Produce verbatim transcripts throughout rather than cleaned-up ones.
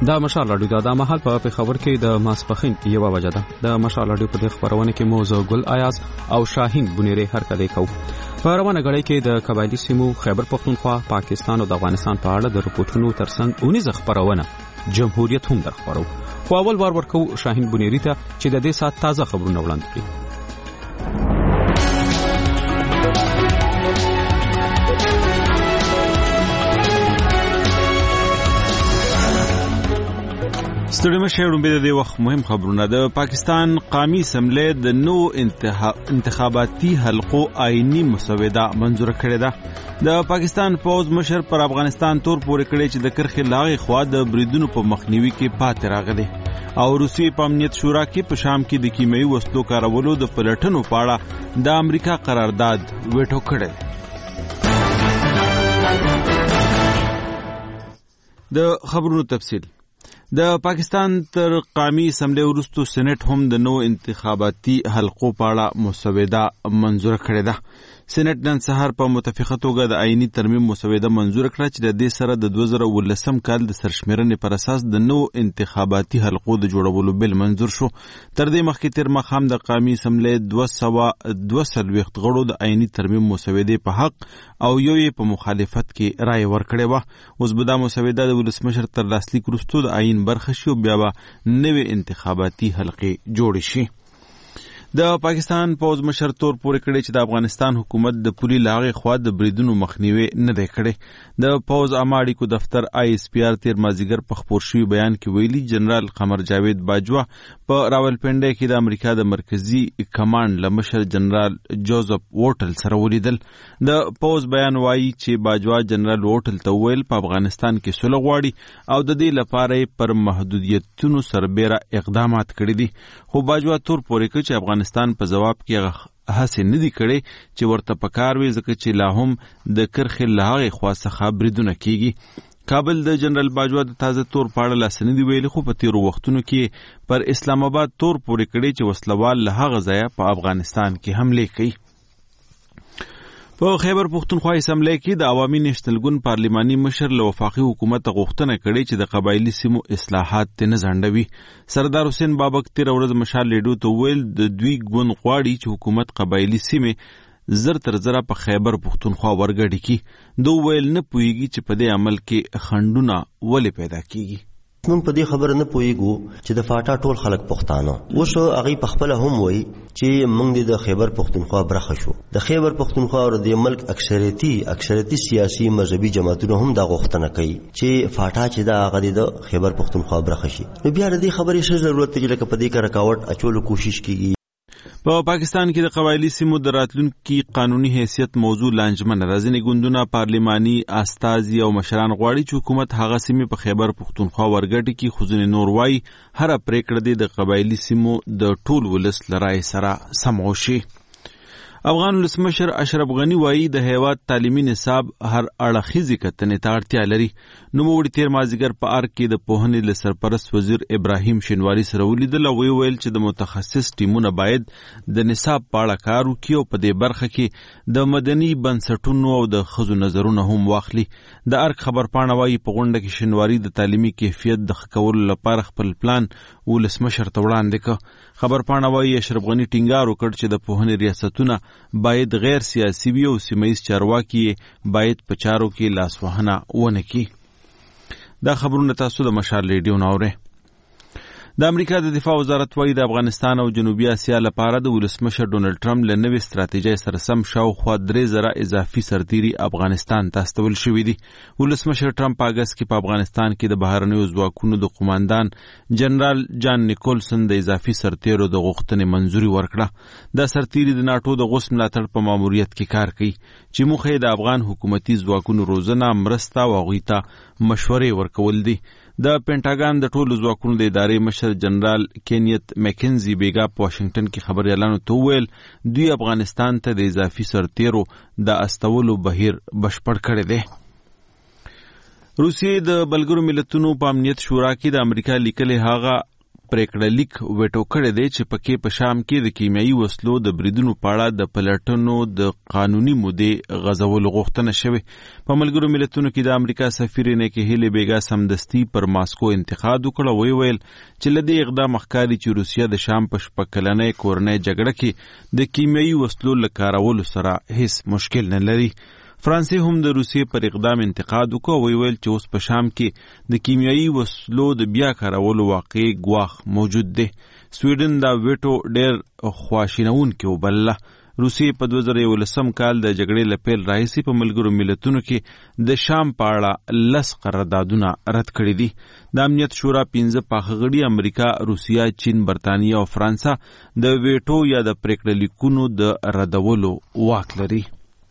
د مشال راډیو د مهال په خبر کې د ماسپخین یو وجه ده. د مشال راډیو په خبرونه کې موضوع ګل آیاز او شاهین بنيري هر کله کو په روانه غړي کې د قبایلی سیمو خیبر پختونخوا، پاکستان او د افغانستان په اړه د رپورټونو ترڅنګ اونیز خبرونه جمهوریت هم درخبرو. خو اول بار ورکو شاهین بنيري ته چې د دې سات تازه خبرونه وړاندې کړي. ستړي مشه وړاندې د وخت مهم خبرونه. د پاکستان قومي اسمبلی د نو انتخاباتي حلقو آئینی مسوده منظور کړې ده. د پاکستان فوج مشر پر افغانستان تور پورې کړی چې د کرخې لاغې خوا د بریدونو په مخنیوي کې پاتې راغلی او روسي په امنیت شورا کې په شام کې د کیمیاوي وسلو کارولو د پلټنو په اړه د امریکا قرارداد ویټو کړی. د خبرونو تفصیل. د پاکستان تر قومي اسمبلی وروسته سېنات هم د نو انتخاباتي حلقو په اړه مسوده منظور کړې ده. سېنات نن سهار په متفقه توګه د آئینی ترمیم مسوده منظور کړه چې د دې سره د دوه زره ولسم کال د سرشمیرنې پر اساس د نو انتخاباتي حلقو د جوړولو بل منظور شو. تر دې مخکې تر مخام د قومي اسمبلی دوه سوه دوه څلوېښت غړو د آئینی ترمیم مسودې په حق او یو یې په مخالفت کې رائے ورکړې وه. اوس به دا مسوده د ولسمشر تر لاسلیک وروسته د آئین برخه شي او بیا به نوې انتخاباتي حلقې جوړې شي. د پاکستان پوز مشر تور پورې کړی چې د افغانستان حکومت د پولي لاغې خوا د بریدونو مخنیوي نه دی کړی. د پوز عامه اړیکو دفتر آی اس پی آر تیر مازیګر په خپور شوي بیان کې ویلي جنرال قمر جاوید باجوا په راولپنډي کې د امریکا د مرکزی کمانډ له مشر جنرال جوزف ووټل سره ولیدل. د پوز بیان وایي چې باجوا جنرال ووټل ته ویل په افغانستان کې سوله غواړي او د دې لپاره پر محدودیتونو سربېره اقدامات کړي دي. خو باجوا تور پورې کړی چې افغانستان په جواب کې هڅه نه دي کړې چې ورته پکار وي ځکه چې لا هم د کرخې له هغې خوا څخه بریدونه کیږي. کابل د جنرال باجوا د تازه تور په اړه لاس نه دي ویلي خو په تیرو وختونو کې پر اسلام آباد تور پورې کړی چې وسلوال له هغه ځایه په افغانستان کې حملې کوي. په خیبر پختونخوا اسمبلی کې د عوامي نشتلګون پارلماني مشر له وفاقي حکومت غوښتنه کړې چې د قبایلی سیمو اصلاحات ته نه ځنډوي. سردار حسین بابک تیر ورځ مشال لیډو ته ویل د دوی ګوند غواړي چې حکومت قبایلی سیمې زر تر زره په خیبر پختونخوا ورګډي کی. دوی ویل نه پوهیږي چې په دې عمل کې خنډونه ولې پیدا کیږي. موږ په دې خبره نه پوهیږو چې د فاټا ټول خلک پښتانه اوس هغه په خپل هم وایي چې موږ د خیبر پختونخوا برخه شو. د خیبر پختونخوا او د ملک اکثریتي اکثریتي سیاسي مذهبي جماعتونو هم دا غوښتنه کوي چې فاټا چې دا هغه د خیبر پختونخوا برخه شي. نو بیا د دې خبرې څه ضرورت دی چې په دې کې رکاوټ اچولو کوشش کیږي. په پاکستان کې د قبایلی سیمو د راتلونکي قانوني حیثیت موضوع لانجمن راځنې ګوندونه پارلماني استازي او مشران غواړي چې حکومت هغه سیمې په خیبر پختونخوا ورګټي کې خو ځینې نور وایي هره پریکړه دی د قبایلی سیمو د ټول ولس له رایې سره سم وشي. افغان ولسمشر اشرف غنی وایي د هیواد تعلیمي نصاب هر اړخیزې کتنې ته اړتیا لري. نوموړي تیر مازدیګر په ارګ کې د پوهنې له سرپرست وزیر ابراهیم شینواري سره ولیدل او ویل چې د متخصص ټیمونه باید د نصاب په اړه کار وکړي او په دې برخه کې د مدني بنسټونو او د ښځو نظرونه هم واخلي. د ارګ خبرپاڼه وایي په غونډه کې شینواري د تعلیمي کیفیت د ښه کولو لپاره خپل پلان ولسمشر ته وړاندې کړ. خبرپاڼه وایي اشرف غنی ټینګار وکړ چې د پوهنې ریاستونه باید غیر سیاسي وي او سیمه‌ییز چارواکي باید په چارو کې لاسوهنه ونه کړي. دا خبرونه تاسو د مشال ریډیو نه اورئ. د امریکا د دفاع وزارت وایي د افغانستان او جنوبي اسیا لپاره د ولسمشر ډونالډ ټرمپ له نوې ستراتیژۍ سره سم شاوخوا درې زره اضافي سرتیري افغانستان ته استول شوي دي. ولسمشر ټرمپ په اګست کې په افغانستان کې د بهرنیو ځواکونو د قوماندان جنرال جان نیکولسن د اضافي سرتیرو د غوښتنې منظوري ورکړه. دا سرتیري د ناټو د غوث ملاتړ په ماموریت کې کار کوي چې موخه یې د افغان حکومتي ځواکونو روزنه، مرسته او هغوی ته مشورې ورکول دي. د پینټاګان د ټولو ځواکونو د ادارې مشر جنرال کینیت میکنزي بیګا په واشنگټن کې خبريالانو ته وویل دوی افغانستان ته د اضافي سرتیرو د استولو بهیر بشپړ کړی دی. روسیې د ملګرو ملتونو په امنیت شورا کې د امریکا لیکلي هغه پریکړه لیک ویټو کړی دی چې پکې په شام کې د کیمیاوي وسلو د بریدونو په اړه د پلټنو د قانوني مودې غځولو غوښتنه شوې. په ملګرو ملتونو کې د امریکا سفیر نیکی هیلي بیګا سمدستي پر ماسکو انتقاد وکړ او ویل چې له دې اقدام ښکاري چې روسیه د شام په شپږ کلنۍ کورنۍ جګړه کې د کیمیاوي وسلو له کارولو سره هیڅ مشکل نه لري. فرانسې هم د روسیې پر اقدام انتقاد وکړ او ویل چې اوس په شام کې د کیمیاوي وسلو د بیا کارولو واقعي ګواښ موجود دی. سویډن دا ویټو ډېر خواشینونکی وبلله. روسیې په دوه زره یولسم کال د جګړې له پیل راهیسې په ملګرو ملتونو کې د شام په اړه لس قراردادونه رد کړي دي. د امنیت شورا پنځه پاخه غړي امریکا، روسیه، چین، برطانیه او فرانسه د ویټو یا د پریکړه لیکونو د ردولو واک لري.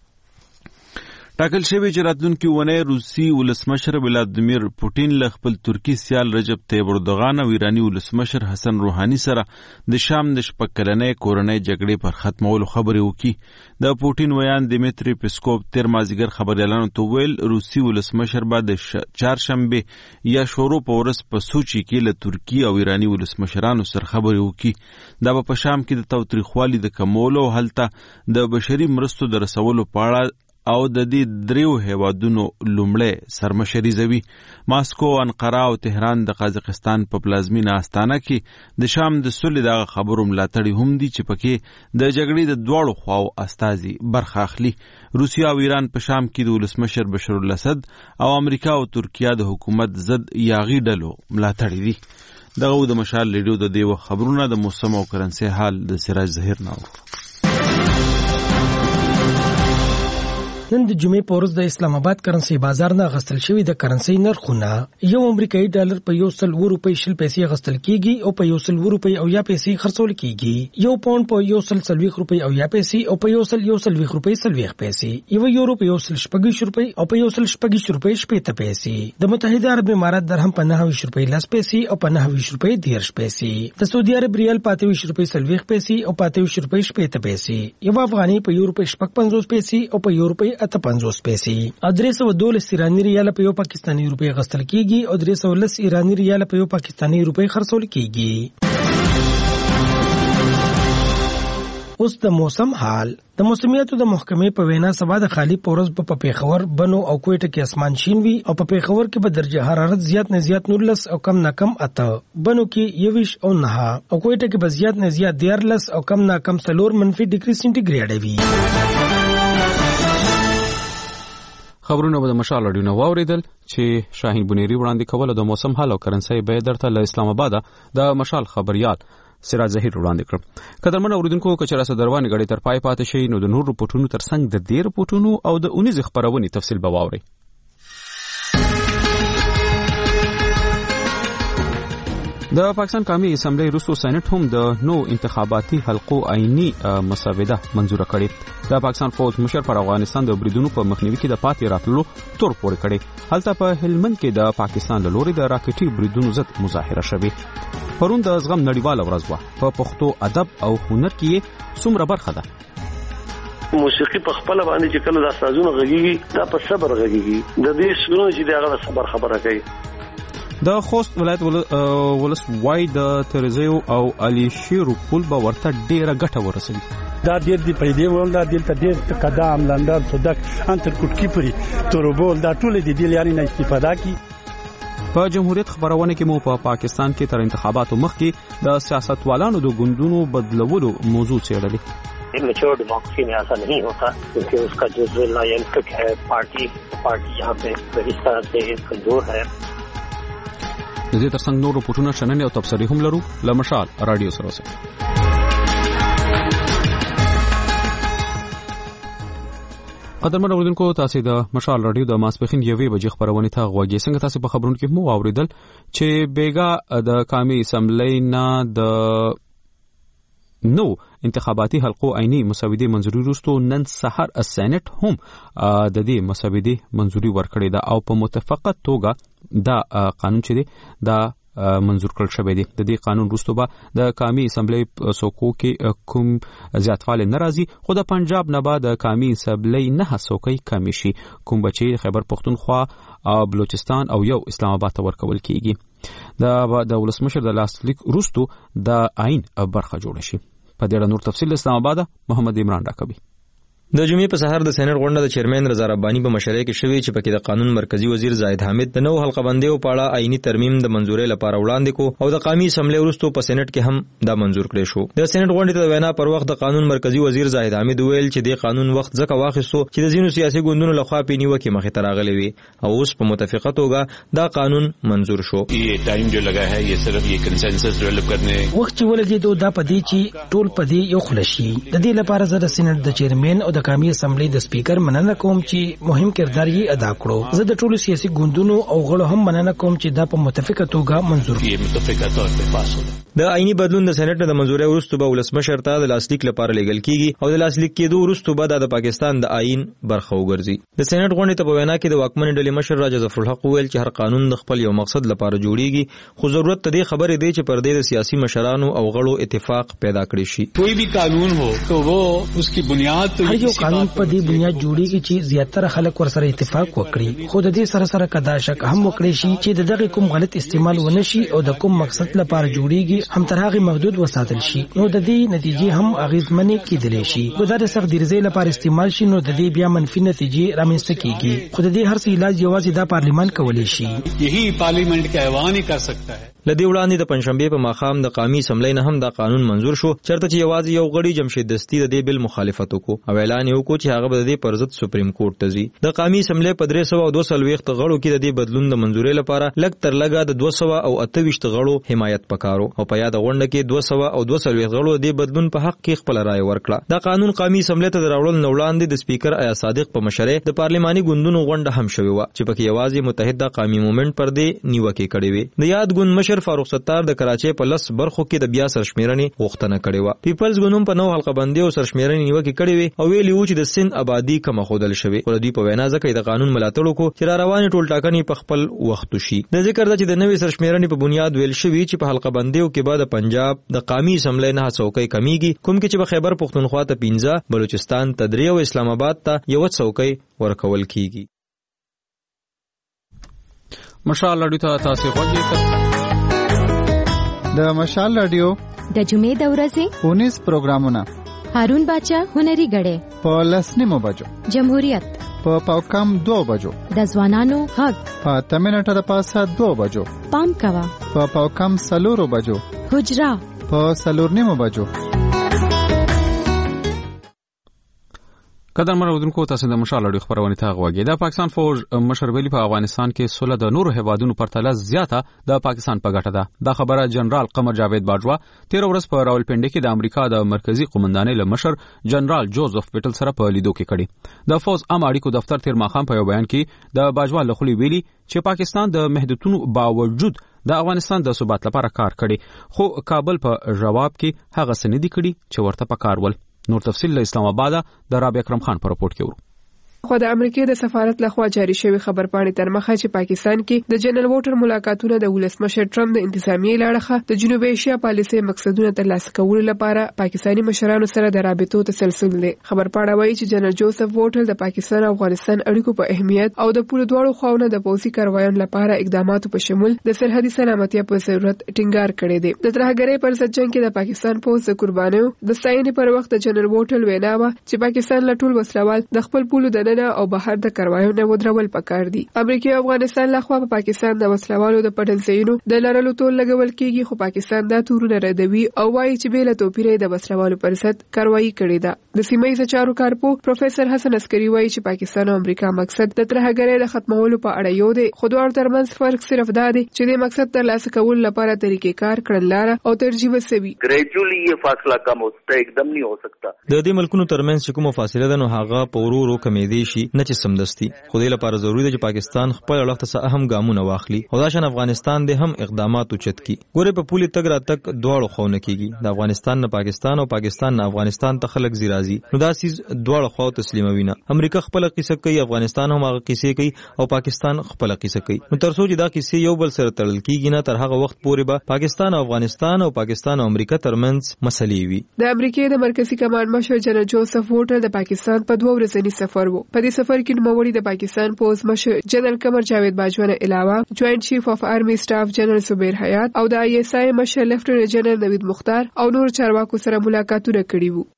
ټاکل شوی چې راتلونکي اونۍ روسي ولسمشر ولادیمیر پوټین له خپل ترکي سیال رجب طیب اردوغان او ایراني ولسمشر حسن روحاني سره د شام د شپږ کلنۍ کورنۍ جګړې پر ختمولو خبرې وکړي. د پوټین ویان دیمیتری پیسکوف تیر مازدیګر خبریالانو ته ویل روسي ولسمشر به د چهارشنبې یا شورو په ورځ په سوچي کې له ترکي او ایراني ولسمشرانو سره خبرې وکړي. دا به په شام کې د تاوتریخوالي د کمولو او هلته د بشري مرستو د رسولو په اړه او د دې دریو هیوادونو لومړی سرمشریزوي. ماسکو، انقره او تهران د قازقستان په پلازمینه استانه کې د شام د سولې دغه خبرو ملاتړي هم دي چې پکې د جګړې د دواړو خواو استازي برخه اخلي. روسیه او ایران په شام کې د ولسمشر بشار الاسد او امریکا او ترکیه د حکومت ضد یاغي ډلو ملاتړي دي. دغه د مشال ریډیو د دیو خبرونه د موسم او کرنسي حال د سراج ظهیر نو. نن د جمعې په ورځ د اسلام آباد کرنسي بازار نه غستل شوی د کرنسي نرخونه یو امریکایي ډالر په یو سل و روپۍ شل پیسې غستل کیږي او په یو سل و روپۍ او یا پیسې خرڅول کیږي. یو پاوند په یو سل سلويخ روپۍ او یا پیسې او په یو سل یو سلويخ روپۍ سلويخ پیسې. یو یورو په یو سل شپږ روپۍ او په یو سل شپږ روپۍ شپږ پیسې. د متحده عرب امارات درهم په نهه روپۍ لس پیسې او په نهه روپۍ دیرش پیسې. د سعودي عرب ریال په اته روپۍ سلويخ پیسې او په اته روپۍ شپږ پیسې. یو افغاني په یو روپۍ شپږ پنځوس پیسې او په یو روپۍ اته پنځوس پیسې. درې سوه دولس ایراني ریال په یو پاکستاني روپۍ غستل کیږي او درې سوه لس ایراني ریال په یو پاکستاني روپۍ خرڅول کیږي. اوس د موسم حال. د موسمیاتو د محکمې په وینا سبا د خالی پورز په پیښور، بنو او کوټه کې اسمان شین وي او په پیښور کې به درجه حرارت زیات نه زیات نولس او کم نه کم اته، بنو کې یویش او نه او کوټه کې به زیات نه زیات دیارلس او کم نه کم څلور منفي ډیګري سنټیګریډ وي. خبرونه به د مشال رادیو نو واوریدل چې شاهین بنيري وړاندې کوله د موسم حال او کرنسي به درته له اسلام آباد د مشال خبريال سراج ظهیر وړاندې کړ. قدرمن اوریدونکو کچرا صدروانې غړي تر پای پاتې شي نو د نور رپورټونو ترڅنګ د دې رپورټونو او د اونیز خبرونې تفصیل به واوري. د پاکستان قومي اسمبلی روسو سېنات هم د نو انتخاباتي حلقو عیني مسوده منزور کړې. د پاکستان فوج مشر پر افغانستان د بریدونو په مخنیوي کې د پاتې راتلو تور پورې کړي. هلته په هلمند کې د پاکستان له لوري د راکټي بریدونو ضد مظاهره شوه. پرون د زغم نړیواله ورځ وه. په پښتو ادب او هنر کې څومره برخه ده. موسیقي په خپل باندې چې کله د استادونو غږیږي دا په صبر غږیږي. د دې شنو چې دغه صبر خبره کوي. د خوست ولایت ولس وای د ترزیو او علي شیرو پول به ورته ډیره ګټه ورسوي. دا ډیر دی پیدا ول دا دلته ډیر قدم لندر صدق انتر کوټکی پوری توربول دا ټول دي د لاري نه استفاده کی. په جمهوریت خبرونه کې مو په پا پاکستان کې تر انتخاباتو مخکې د سیاستوالانو د ګوندونو بدلولو موضوع څېړلې. میچور ڈیموکریسی میں ایسا نہیں ہوتا کیونکہ اس کا جو ضلع ینکک ہے پارٹی پارٹی یہاں پہ اس طرح سے کمزور ہے. د دې ترڅنګ نور رپورټونه شننې او تبصرې هم لرو. لمشال رادیو سره اوسئ. قدرمن اوریدونکو تاسو د مشال رادیو د ماسپخین یوې بجې خبرونه ته غوږی څنګه تاسو په خبرونو کې مو اوریدل چې بیګا د قومي اسمبلی نه د نو انتخاباتي حلقو عیني مسودې منځوري وروسته نن سحر السېنات هم د دې مسودې منځوري ورکړې ده او په متفقه توګه دا قانون چې دی دا منظور کړل شوی دی. د دې قانون وروسته به د قومي اسمبلی څوکو کې کوم زیاتوالی ناراضي خو د پنجاب نه بعد د قومي اسمبلی نه څوکۍ کمی شي کوم بچي خیبر پختونخوا او بلوچستان او یو اسلام آباد ته ورکول کیږي. د ولسمشر د لاسلیک وروسته د آئین برخه جوړ شي. په دې اړه نور تفصیل اسلام آباد محمد عمران راکوي. د جمعې په سحر د سېنات غونډه د چیرمن رضا رباني په مشرۍ کې شوې چې پکې د قانون مرکزی وزیر زاهد حامد د نو حلقه بندیو په اړه آئینی ترمیم د منزورۍ لپاره وړاندې کو او د قومي اسمبلی وروسته په سېنات کې هم دا منزور کړی شو. د سېنات غونډې ته وینا پر وخت د قانون مرکزی وزیر زاهد حامد ویل چې د قانون وخت ځکه واخیستو چې د ځینو سیاسي ګوندونو لخوا په نیوکه مخې ته راغلي وي او اوس په متفقه توګه دا قانون منزور شو. یہ ټایم جو لگا ہے یہ صرف یہ کنسنسس ډیولپ کرنے وخت چې ولګېدو دا پدې چې ټول پدې یو خلشي د دې لپاره زه د سېنات د چیرمن او د قومي اسمبلی د سپیکر مننه کوم چې مهم کردار یې ادا کړو. زه د ټولو سیاسي ګوندونو او غړو هم مننه کوم چې دا په متفقه توګه منزور یہ متفقه طور په پاس شو. د آئینی بدلون د سېنات د منزورۍ وروسته به ولسمشر ته د لاسلیک لپاره لیږل کیږي او د لاسلیک کېدو وروسته به د پاکستان د آئین برخه وګرځي. د سېنات غونډې ته په وینا کې د واکمن ډلې مشر راجا ظفرالحق ویل چې هر قانون د خپل یو مقصد لپاره جوړیږي خو ضرورت ته دې خبرې دی چې پر دې د سیاسي مشرانو او غړو اتفاق پیدا کړی شي. کوئی بھی قانون هو تو وہ اس کی بنیاد تو هر یو قانون په دې بنیاد جوړیږي چې زیاتره خلک ورسره اتفاق وکړي خو د دې سره سره کدا شک هم وکړي شي چې د دغه کوم غلط استعمال ونشي او د کوم مقصد لپاره جوړیږي هم تر هغه محدود وساتل شي نو د دې نتیجې هم اغیزمنې کېدلی شي. خو دا د سخت درزۍ لپاره استعمال شي نو د دې بیا منفي نتیجې رامنځته کیږي. خو د دې هر څه علاج یوازې دا پارلیمان کولی شي. یہی پارلیمنٹ کا ایوان ہی کر سکتا ہے. لدی وړاندې د پنځشنبه په ماښام د قومي اسمبلی نه هم دا قانون منزور شو چرته چې یوازې یو غړي جمشید دستی د دې بل مخالفت وکړو او اعلان یې وکړ چې هغه به د دې پر ضد سپریم کورټ ته ځي. د قومي اسمبلی په درې سوه او دوه څلوېښت غړو کې د دې بدلون د منزورۍ لپاره لږ تر لږه د دوه سوه او اته ویشت غړو حمایت پکارو او په یاد غونډه کې دوه سوه او دوه څلوېښت غړو د دې بدلون په حق کې خپل رائے ورکړه. دا قانون قومي اسمبلی ته راوړل نو وړاندې د سپیکر ایا صادق په مشرۍ د پارلماني ګوندونو غونډه هم شوې وه چې پکې یوازې متحده قومي مومنټ پر دې نیوکې کړې وې. د یاد ګوند مشر فاروق ستار د کراچۍ په لس برخو کې د بیا سرشمیرنې غوښتنه کړې وه. پیپلز ګوند په نو حلقه بندي او سرشمیرنې نیوکې کړې وې او ویلي وو چې د سند آبادی کم خودل شوې خو د دوی په وینا ځکه د قانون ملاتړ وکړو چې را روانې ټولټاکنې په خپل وخت وشي. د ذکر ده چې د نوې سرشمیرنې په بنیاد ویل شوي چې په حلقه بندیو کې به د پنجاب د قومي اسمبلی نه څوکۍ کمیږي کوم کې چې په خیبر پښتونخوا ته پنځه بلوچستان ته درې او اسلام آباد ته یو څوکۍ ورکول کیږي. مشال رادیو ته تاسو غوږی د مشال رادیو د جمعې د ورځې اونیس پروګرامونه هارون باچا هنري غړې په لسنیمو بجو جمهوریت په پاوکم دو بجو د ځوانانو غږ په تمنټه د پاسه دو بجو پام کوا په پاوکم سلورو بجو حجرا په سلورنیمو بجو. قدر مرودونکو تاسو د مشال اړیو خبرونه ته غوږی. د پاکستان فوج مشر ویلي په افغانستان کې سوله د نورو هیوادونو پرتله زیاته د پاکستان په ګټه ده. دا خبره جنرال قمر جاوید باجوا تیر ورځ په راولپنډي کې د امریکا د مرکزی قومندانۍ له مشر جنرال جوزف پیټل سره په لیدو کې کړي. د فوج عام اړیکو دفتر تیر ماښام په یو بیان کې د باجوا له خولې ویلي چې پاکستان د محدودیتونو باوجود د افغانستان د ثبات لپاره کار کړي خو کابل په جواب کې هغه سندې کړي چې ورته پکار ول. نور تفصیل له اسلام آباد د رابعه اکرم خان په رپورت کې ورو. خو د امریکای د سفارت لخوا جاری شوی خبرپاڼې تر مخه چې پاکستان کې د جنرال ووټر ملاقاتونه د ولسمشر ټرمپ د انتظامیې لاړه د جنوبي ایشیا پالیسي مقصدونه ترلاسه کولو لپاره پاکستاني مشرانو سره د رابطو تسلسل دی. خبرپاڼه وایي چې جنرال جوزف ووټر د پاکستان او افغانستان اړیکو په اهمیت او د پوره دواړو خواونو د پوځي کاروایانو لپاره اقداماتو په شمول د سرحدي سلامتیا په ضرورت ټینګار کړی دی. د ترهګرۍ پر ضد جنگ کې د پاکستان پوځ د قربانیو د ستاینې پر وخت د جنرال ووټر وینا و چې پاکستان له ټول وسلوال د خپل پولو د او بهر د کاروایونو ودرول پکار دي. امریکا او افغانستان لخوا په پاکستان د وسلوالو د پټنځینو د لارلو تول لګول کیږي خو پاکستان دا تورونه ردوي او وايي چې بیل توپیرې د وسلوالو پر ضد کاروایی کړې ده. د سیمه ییز چارو کارپو پروفیسور حسن عسکری وايي چې پاکستان او امریکا مقصد د ترهګرۍ د ختمولو په اړه یو دی خو دوه ترمنځ فرق صرف دا دی چې د مقصد ترلاسه کول لپاره طریقې کار کړنلاره او ترجیح وسوي. ګریجولی یہ فاصله کم ہوتا ہے एकदम नहीं हो सकता. د دې ملکونو ترمنځ کومه فاصله ده نو هغه په ورو ورو کمېدی شي نه چې سمدستي. خو دې لپاره ضروري ده چې پاکستان خپل اړخ ته اهم ګامونه واخلي او دا شان افغانستان د هم اقدامات اوچت کی. ګوره په پولي تګ را تک دواړو خواونه کیږي د افغانستان نه پاکستان او پاکستان نه افغانستان ته خلک زیرازي نو دا سیز دواړو خواو تسلیموي نه. امریکا خپل قصه کوي افغانستان هم هغه قصه کوي او پاکستان خپل قصه کوي. نو تر څو چې دا قصه یو بل سره تړل کیږي نه تر هغه وخت پورې به پاکستان او افغانستان او پاکستان او امریکا ترمنځ مسلې وي. د امریکا د مرکزی کمانډ مشر جنرال جوزف ووټر د پاکستان په دوه ورځنی سفر وو په دې سفر کې نوموړي د پاکستان پوز مشر جنرال قمر جاوید باجوه نه علاوه جوائنٹ چیف اف آرمی سټاف جنرال زبیر حیات او د آی ایس آی مشر لیفټننټ جنرال نوید مختار او نور چارواکو سره ملاقاتونه کړي وو.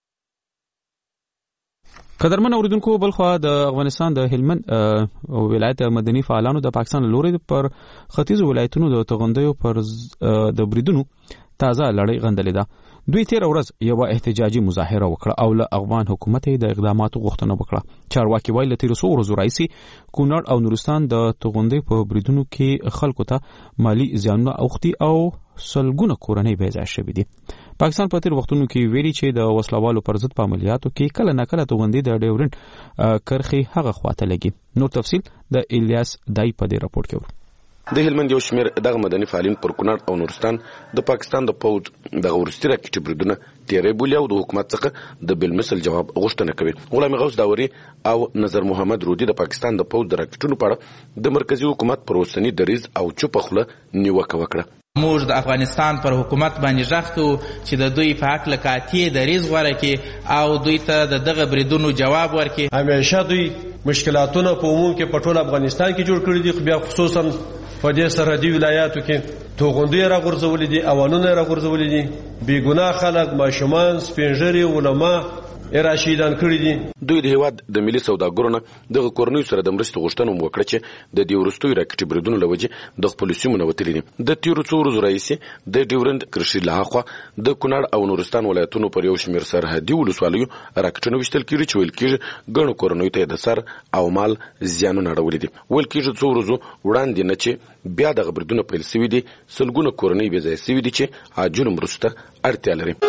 قدرمن اوریدونکو بلخوا د افغانستان د هلمند ولایت مدني فعالانو د پاکستان لوري پر ختیځ ولایتونو د توغندیو پر د بریدونو تازه لړۍ غندلې ده. دوی تیر ورځ یو احتجاجي مظاهره وکړه او له افغان حکومت د اقداماتو غوښتنه وکړه. چارواکي وایي له تیر څو ورځو راځي کونړ او نورستان د توغندي په بریدونو کې خلکو ته مالی زیانونه اوختي او سلګونه کورنۍ بې ځای شوي دي. پاکستان په تیر وختونو کې ویلي چې د وسلوالو پر ضد په عملیاتو کې کله نه کله توغندي د ډیورنډ کرخي هغه خواته لګي. نور تفصیل د الیاس دای په دې راپور کې ورو. د هلمند یو شمېر دغه مدني فعالین پر کونړ او نورستان د پاکستان د پوز د ورستي راکټ بریدونه تیرې بولي او د حکومت څخه د بالمثل جواب غوښتنه کوي. غلام غوث داوري او نظر محمد رودي د پاکستان د پوز د راکټونو په اړه د مرکزی حکومت پر اوسنی دریځ او چوپ خوله نیوکه وکړه. موږ د افغانستان پر حکومت باندې ژغ کوو چې د دوی په حق له قاطع دریځ غوره کړي او دوی ته د دغه بریدونو جواب ورکړي. همیشه دوی مشکلاتونه په عموم کې په ټول افغانستان کې جوړ کړي دي، بیا خصوصا په دې سرحدي ولایاتو کې توغندي راغورځولې دي، اوانونه راغورځولې دي، بې ګناه خلک، ماشومان، سپینږیري، علما راشدان کړی دي. دوی د هیواد د ملي سوداګرو نه د کورنیو سره د مرستې غوښتنه وکړه چې د دې وروستیو راکټي بریدونو له وجې د خپلو سیمو نه وتلي دي. د تیرو څو ورځو راهیسې د ډیورنډ کرښې له هاخوا د کونړ او نورستان ولایتونو پر یو شمېر سرحدي ولسوالیو راکټونه ویشتل کېږي چې ویل کېږي ګڼو کورنیو ته د سر او مال زیانونه اړولي دي. ویل کېږي څو ورځو وړاندې نه چې بیا دغه بریدونه پیل سوي دي سلګونه کورنۍ بې ځایه سوي دي چې عاجلو مرستو ته اړتیا لري.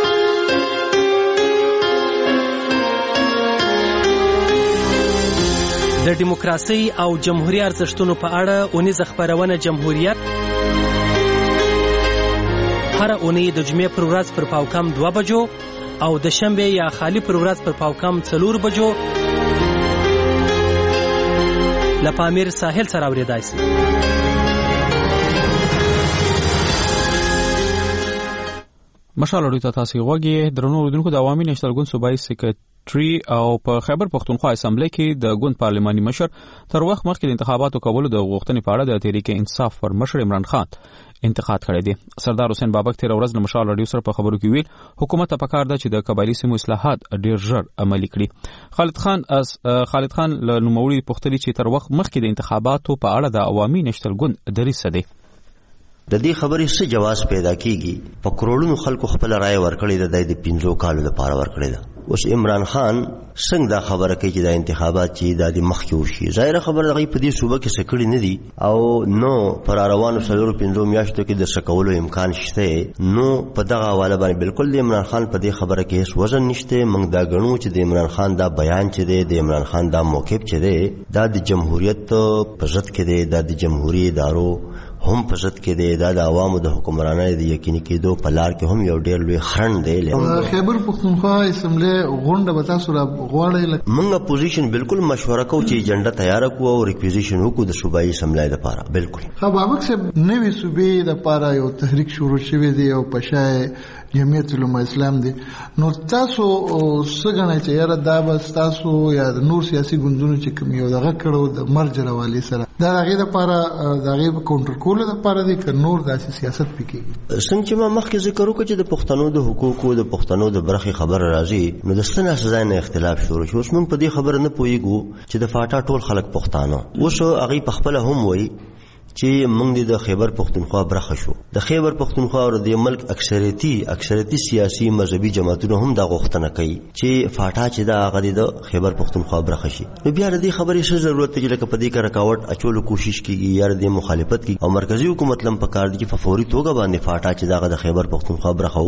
د دیموکراسي او جمهوریت ارزښتونو په اړه اونیزه خبرونه جمهوریت هر اونۍ د جمعې پر ورځ پر پاوکم دوه بجو او د شنبه یا خالی پر ورځ پر پاوکم څلور بجو له پامیر ساحل سره اوریدای شي. مشال اړیو ته تاسو غوږی درنو اوریدونکو د عوامي نېشنل ګوند صوبایي سیکریټري او په خیبر پښتونخوا اسمبلی کې د ګوند پارلماني مشر تر وخت مخکې د انتخاباتو کولو د غوښتنې په اړه د تحریک انصاف پر مشر عمران خان انتقاد کړی دی. سردار حسین بابک تیر ورځ د مشال اړیو سره په خبرو کې ویل حکومت ته پکار ده چې د قبایلی سیمو اصلاحات ډیر ژر عملي کړي. خالد خان اس خالد خان له نوموړي پوښتنې چې تر وخت مخکې د انتخاباتو په اړه د عوامي نېشنل ګوند دریځ څه دی. د دې خبرې څه جواز پیدا کیږي. په کروڑونو خلکو خپل رائے ورکړي د دې پنځو کالو لپاره ورکړي ده. اوس عمران خان څنګه دا خبره کوي چې د انتخابات چې د مخکې وشي؟ ظاهره خبره دغه په دې صوبه کې سکړی نه دي او نو پر روانو سلور پنځو میاشتو کې د سکولو امکان شته. نو په دغه حواله باندې بالکل د عمران خان په دې خبره کې هیڅ وزن نشته. موږ دا غنو چې د عمران خان دا بیان چې دی د عمران خان دا موقف چې دی دا د جمهوریت په ضد کې دی، دا د جمهوریت ادارو هم په ضد کې دی، دا د عوامو د حکمرانۍ د یقیني کېدو په لار کې هم یو ډېر لوی خنډ دی. خیبر پښتونخوا اسمبلی غونډه به تاسو را غواړئ؟ موږ اپوزیشن بالکل مشوره کوو چې ایجنډا تیار کړو او ریکویزیشن وکړو د صوبایي اسمبلی لپاره. بالکل ها بابک صاحب نوې صوبې لپاره یو تحریک شروع شوی دی او پشای جمعیت علماء اسلام دی. نو تاسو څنګه چې یاره دا بس تاسو یا نور سیاسي ګوندونو چې کوم یو دغه کړو د مرج راوالي سره دا هغه لپاره دغه کونټر کول لپاره دی که نور داسې سیاست پکې؟ څنګه چې ما مخکې ذکر وکړ چې د پښتنو د حقوقو د پښتنو د برخې خبره راځي نو د ستنه سزا نه اختلاف شروع شو. اوس موږ په دې خبره نه پوهیږو چې د فاټا ټول خلک پښتانه اوس هغه په خپل هم وایي چې موږ د خیبر پښتونخوا برخه شو. د خیبر پښتونخوا او د ملک اکثریتي اکثریتي سیاسي مذهبي جماعتونو هم دا غوښتنه کوي چې فاټا چې دا هغه د خیبر پښتونخوا برخه شي. نو بیا د دې خبرې څه ضرورت دی چې لکه په دې کې رکاوټ اچولو کوشش کیږي یا د مخالفت کوي او مرکزی حکومت لم پکار دي چې په فوري توګه باندې فاټا چې دا د خیبر پښتونخوا برخه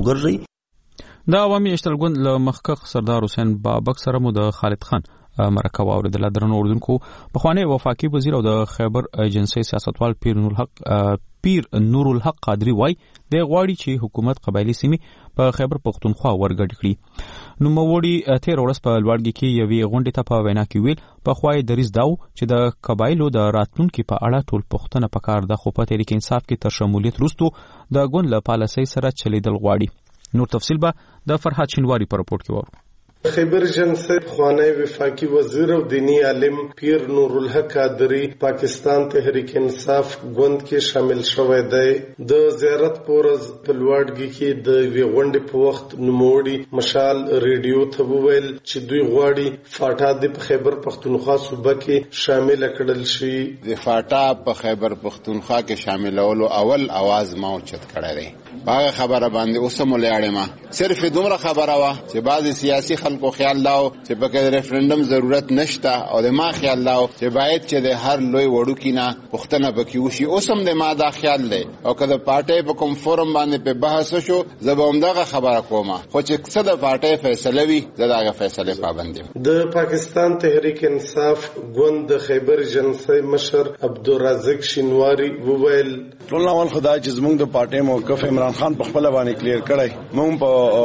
وګرځي. د عوامي نېشنل ګوند له مخکښ سردار حسین بابک سره مو د خالد خان مرکه واوریدله. درنو اوریدونکو پخوانی وفاقي وزیر او د خیبر ایجنسی سیاستوال پیر نور الحق پیر نور الحق قادری وای د غواړي چې حکومت قبایلی سیمې په خیبر پښتونخوا ورګډ کړي. نو موړي تیر ورځ په لوړګي کې یوې غونډې ته په وینا کې ویل په خوای دریز داو چې د قبایلو د راتلونکو په اړه ټول پښتنه پکار د خو په تحریک انصاف کې تر شمولیت وروسته د ګوند له پالیسۍ سره چلیدل غواړي. نور تفصیل به د فرحات شینواری په رپورت کې وره. خیبر جنسي خوانی وفاقي وزیر او دینی عالم پیر نور الحق قادری پاکستان تحریک انصاف ګوند کې شامل شوی دی. د زیارت پورز په لوړګي کې د ویغونډې په وخت نوموړي مشال ریډیو ته وویل چې دوی غواړي فاټا د خیبر پختونخوا صوبه کې شامل کړل شي. د فاټا په خیبر پختونخوا کې شاملولو اول आवाज ما اوچت کړی دی. باغه خبره باندې اوسم ولاړم ما صرف دومره خبره وا چې بعضی سیاسي خلکو خیال لاو چې په کې ریفرندم ضرورت نشته او د ما خیال لاو چې باید چې د هر لوی وړو کینا پښتنه پکې وشي. اوسم د ما دا خیال دی او کله پارټي په کوم فورم باندې په بحث شو زبومدغه خبره کومه خو چې څه د پارټي فیصله وي زداغه فیصله پابند یم. د پاکستان تحریک انصاف ګوند د خیبر جنسي مشر عبدالرزاق شینواری وویل ټول اول خدای چې زموږ د پارټي موقف عمران خان په خپل باندې کلیر کړی مونږ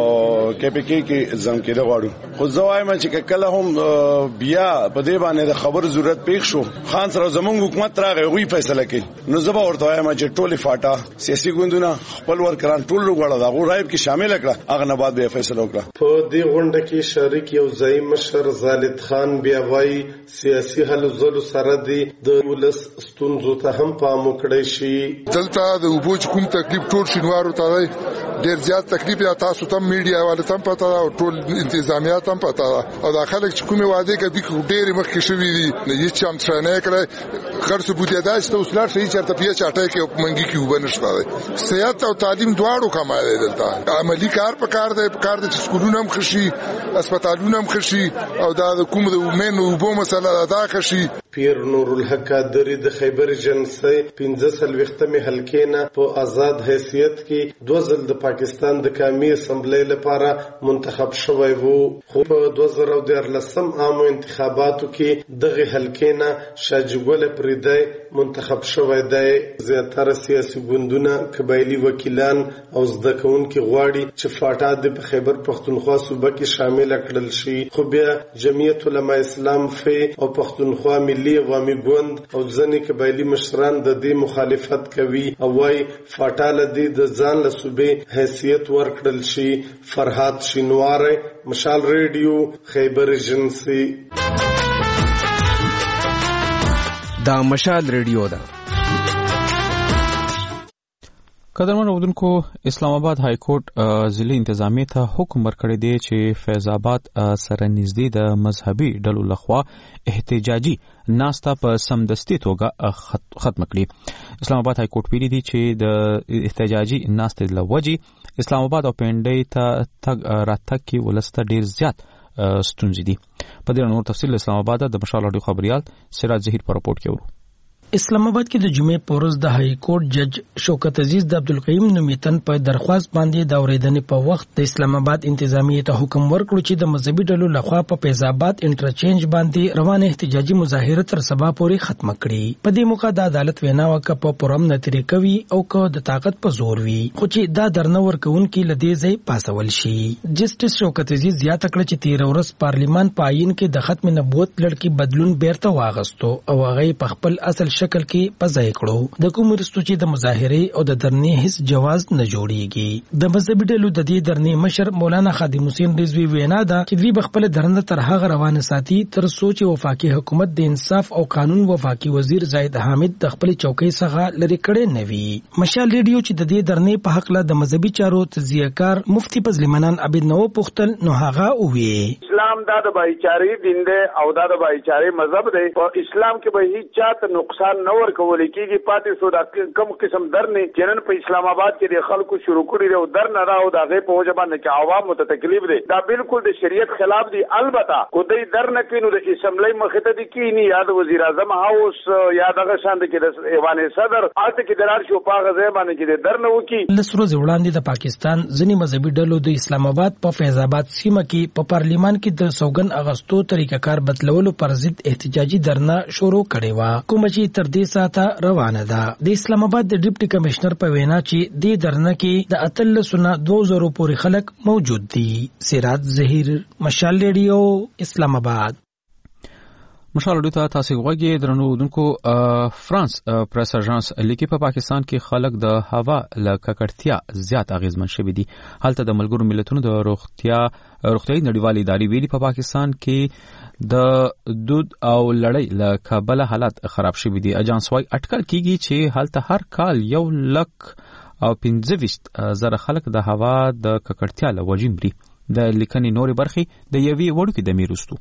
په کې پی کې کې زم کې دا غواړو خو زوایم چې کله هم بیا په دې باندې د خبر ضرورت پیښ شو خان سره زموږ حکومت راغی وی فیصله کړي نو زبا ورته وایم چې ټولې فاټا سیاسي ګوندونه خپل ورکران ټول وګړه دا غوړایب کې شامل کړه هغه نه بعد به فیصله وکړه. په دې غونډه کې شریک یو ځای مشر زالد خان بیا وایي سیاسي حل زلو سره دی د ولس ستونزو ته هم پام وکړي شي. دلته د وبوج کوم تکلیف ټول شینوارو ته ډیر زیات تکلیف یا تاسو ته میډیا والے تم پتا او ټول انتظامیات هم پتا او دا خلک چې کومه وعده کوي ډیر مخکې شوی دي نه هیڅ هم څه نه کړی خر ثبوت یاداش ته اوسلار شي چرته پیه چاټه کې منګي کې وبنشته سیاست او تعلیم دواړو کمال دلته عملی کار په کار دی په کار د سکولونو هم خشي هسپتالونو هم خشي او دا کوم د ومنو وبو مسله دا خشي. پیر نور الحق قادری د خیبر جنسي پنځه سلويختمه حلقې نه په آزاد حیثیت کې دوه ځل د پاکستان د قومي اسمبلی لپاره منتخب شوی وو خو په دوه زره دیارلسم عامو انتخاباتو کې دغه حلقې نه شاجګل پریدای منتخب شوی دی. زیاتره سیاسي ګوندونه قبایلی وکیلان او زده کوونکي غواړي چې فاټا د خیبر پختونخوا صوبه کې شامل کړل شي خو بیا جمعیت علماء اسلام فی او پختونخوا ملي عوامي ګوند او ځنې قبایلی مشران د دې مخالفت کوي او وايي فاټا لدی د ځان له صوبې حیثیت ورکړل شي. فرحات شینواری مشال ریډیو خیبر جنسي. دا مشال ریډیو ده. قدرمن اوردونکو اسلام آباد های کورټ ضلع انتظامیه ته حکم ورکړی دی چې فیض آباد سره نږدې د مذهبي ډلو لخوا احتجاجي ناستا په سمدستي توګه ختم کړي. اسلام آباد های کورټ ویلي دی چې د احتجاجي ناستې لوجې اسلام آباد او پنډۍ ته تګ راتګ کې ولسته ډیر زیات ستونزې دي. په دې نور تفصیل اسلام آباد د مشال اډیو خبريال سراج ظهیر په راپورټ کې ورو. اسلام آباد کې د جمعې پورز د های کورټ جج شوکت عزیز د عبدالقیوم نومیتن په درخواست باندې د اورېدنې په وخت د اسلام آباد انتظامیه ته حکم ورکړ چې د مذهبي ډلو لخوا په فیض آباد انټرچینج باندې روانه احتجاجي مظاهره تر سبا پورې ختم کړي. په دې موقع د عدالت وینا وکړه په پرم نتری کوي او که د طاقت په زور وي خو چې دا درنه ورکوونکي لدی ځای پاسول شي. جسټس شوکت عزیز زیاته کړه چې تیر ورځ پارلیمان په عین کې د ختم نبوت لړکی بدلون بیرته واغستو او هغه په خپل اصل شکل کې پځای کړو. د کوم رستو چې د مظاهره او د درنې هیڅ جواز نه جوړیږي. د مذهبي ډلو د دې درنې مشر مولانا خادم حسین رضوی وینا ده چې دوی بخپل درنه تر هغه روانه ساتي تر سوچ وفاقي حکومت د انصاف او قانون وفاقي وزیر زاید حامد د خپل چوکۍ څخه لری کړي نوي. مشال ریډیو چې د دې درنې په حق له د مذهبي چارو تزیهکار مفتی فضلمنان عبد نو پختل نو هغه وی اسلام دا د بایچاری دین دی او دا د بایچاری مذهب دی او اسلام کې به هیڅ چاته نقصان نه ورکول کېږي. پاتې سو دا کم قسم درنې جنن په اسلام آباد کې د خلکو شروع کړي او در نه راو دا غي په وجه باندې چې عوام ته تکلیف دی دا بالکل د شریعت خلاف دی. البته کو دې در نه کینو د اسمبلی مخته دي کینی یاد وزیر اعظم هاوس یا دغه شاند کې د ایوان صدر اته کې درار شو پاغه ځای باندې کې در نه وکی. لسروز وړاندې د پاکستان ځنی مذهبي ډلو د اسلام آباد په فیض آباد سیمه کې په پارلیمان کې د سوګن اغستو طریقه کار بدلولو پر ضد احتجاجي درنه شروع کړي و کوم چې تر دې ساته روانه ده. د اسلام آباد د ډیپټي کمشنر په وینا چې د درنه کې د اتل سنا دو زرو پورې خلک موجود دي. سراج ظهیر مشال ریډیو اسلام آباد. مشال اډو ته تاسو غوږی درنو دونکو فرانس پریس اژانس لیکي په پاکستان کې خلک د هوا له ککړتیا زیات اغیزمن شوي دي. هلته د ملګرو ملتونو د روغتیا روغتیاي نړیوالې ادارې ویلي په پاکستان کې د دود او لړۍ له کابل حالات خراب شوي دي. اجانس وايي اټکل کیږي چې هلته هر کال یو لک او پنځه ویشت زره خلک د هوا د ککړتیا له وجې مري. د لیکنې نورې برخې د یوې وړوکې دمې وروسته.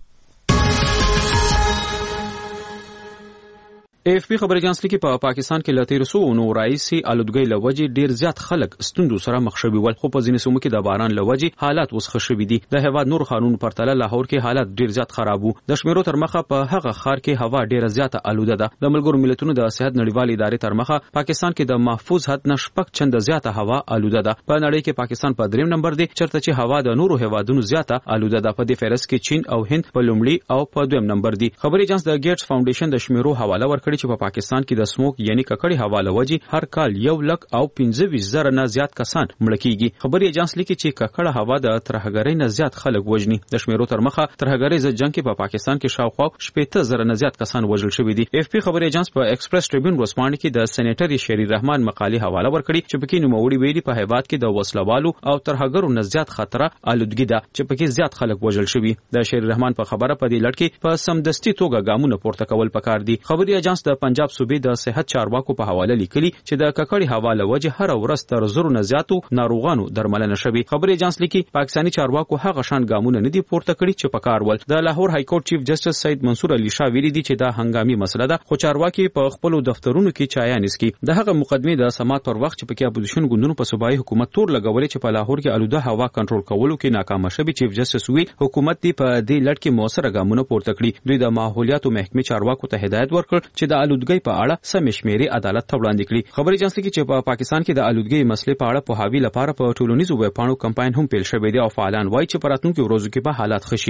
اف پی خبر اجانس لیکي په پاکستان کې لته رسو نو رئیسي الودګي لوجي ډیر زیات خلک ستوندو سره مخ شوي ول، خو په ځینې سیمو کې د باران لوجي حالات وسخه شوي دي. د هواد نور قانون پرتله لاهور کې حالات ډیر زیات خراب وو. د شمیرو تر مخه په هغه خار کې هوا ډیره زیاته الوده ده. د ملګرو ملتونو د صحت نړیوالې ادارې تر مخه پاکستان کې د محفوظ حد نشپک چند زیاته هوا الوده ده. په نړۍ کې پاکستان په دریم نمبر دی چرته چې هوا د نورو هوادونو زیاته الوده ده. په دې فهرست کې چین او هند په لومړي او په دویم نمبر دي. خبري اجانس د ګیټس فاونډیشن د شمیرو حواله ورکړي چې په پاکستان کې د سموک یعنی ککړې هوا لوجي هر کال یو لک او پنځه ویشت زره نه زیات کسان مړه کیږي. خبري اجانس لیکي چې ککړه هوا د ترهګرۍ نه زیات خلک وژني. د شمیرو تر مخه ترهګرۍ ضد جنگ کې په پاکستان کې شاوخوا شپږ زره نه زیات کسان وژل شوي دي. اف پی خبري اجانس په ایکسپریس ټریبیون ورسپانډ کې د سېنیټري شری رحمان مقالې حواله ورکړي چې پکې نوموړي ویلي په هیواد کې د وسلوالو او ترهګرو نه زیات خطر الودګي ده چې پکې زیات خلک وژل شوي. د شری رحمان په خبره په دې لړ کې په سمدستي توګه ګامونه پورته کول پکار دي. خبري اجانس د پنجاب صوبې د صحت چارواکو په حواله لیکلي چې د ککړې هوا له وجې هر ورځ تر زرو نه زیاتو ناروغانو درملنه شوي. خبري اجانس لیکي پاکستاني چارواکو هغه شان ګامونه نه دي پورته کړي چې پکار ول. د لاهور های کورټ چیف جسټس سید منصور علي شاه ویلي دي چې دا هنګامي مسله ده، خو چارواکي په خپل دفترونو کې چایانس کی د هغه مقدمه د سماعت پر وخت چې پکې اپوزیشن ګوندونو په صوبایي حکومت تور لګولې چې په لاهور کې الوده هوا کنټرول کولو کې ناکام شوي. چیف جسټس وی حکومت دی په دې لړ کې موثره ګامونه پورته کړي. دوی د ماحولیاتو محکمې چارواکو ته هدایت ورکړ چې د الودګۍ په اړه سم شمیرې عدالت ته وړاندې کړي. خبري اجانس لیکي چې په پاکستان کې د الودګۍ مسلې په اړه په حاوی لپاره په ټولنیزو ویب پاڼو کمپاین هم پیل شوی دی او فعالان وایي چې په راتلونکو ورځو کې به حالات ښه شي.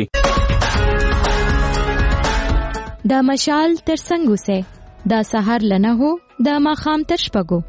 د مشال تر څنګه سه د سحر لنه هو د ماخام تر شپګو.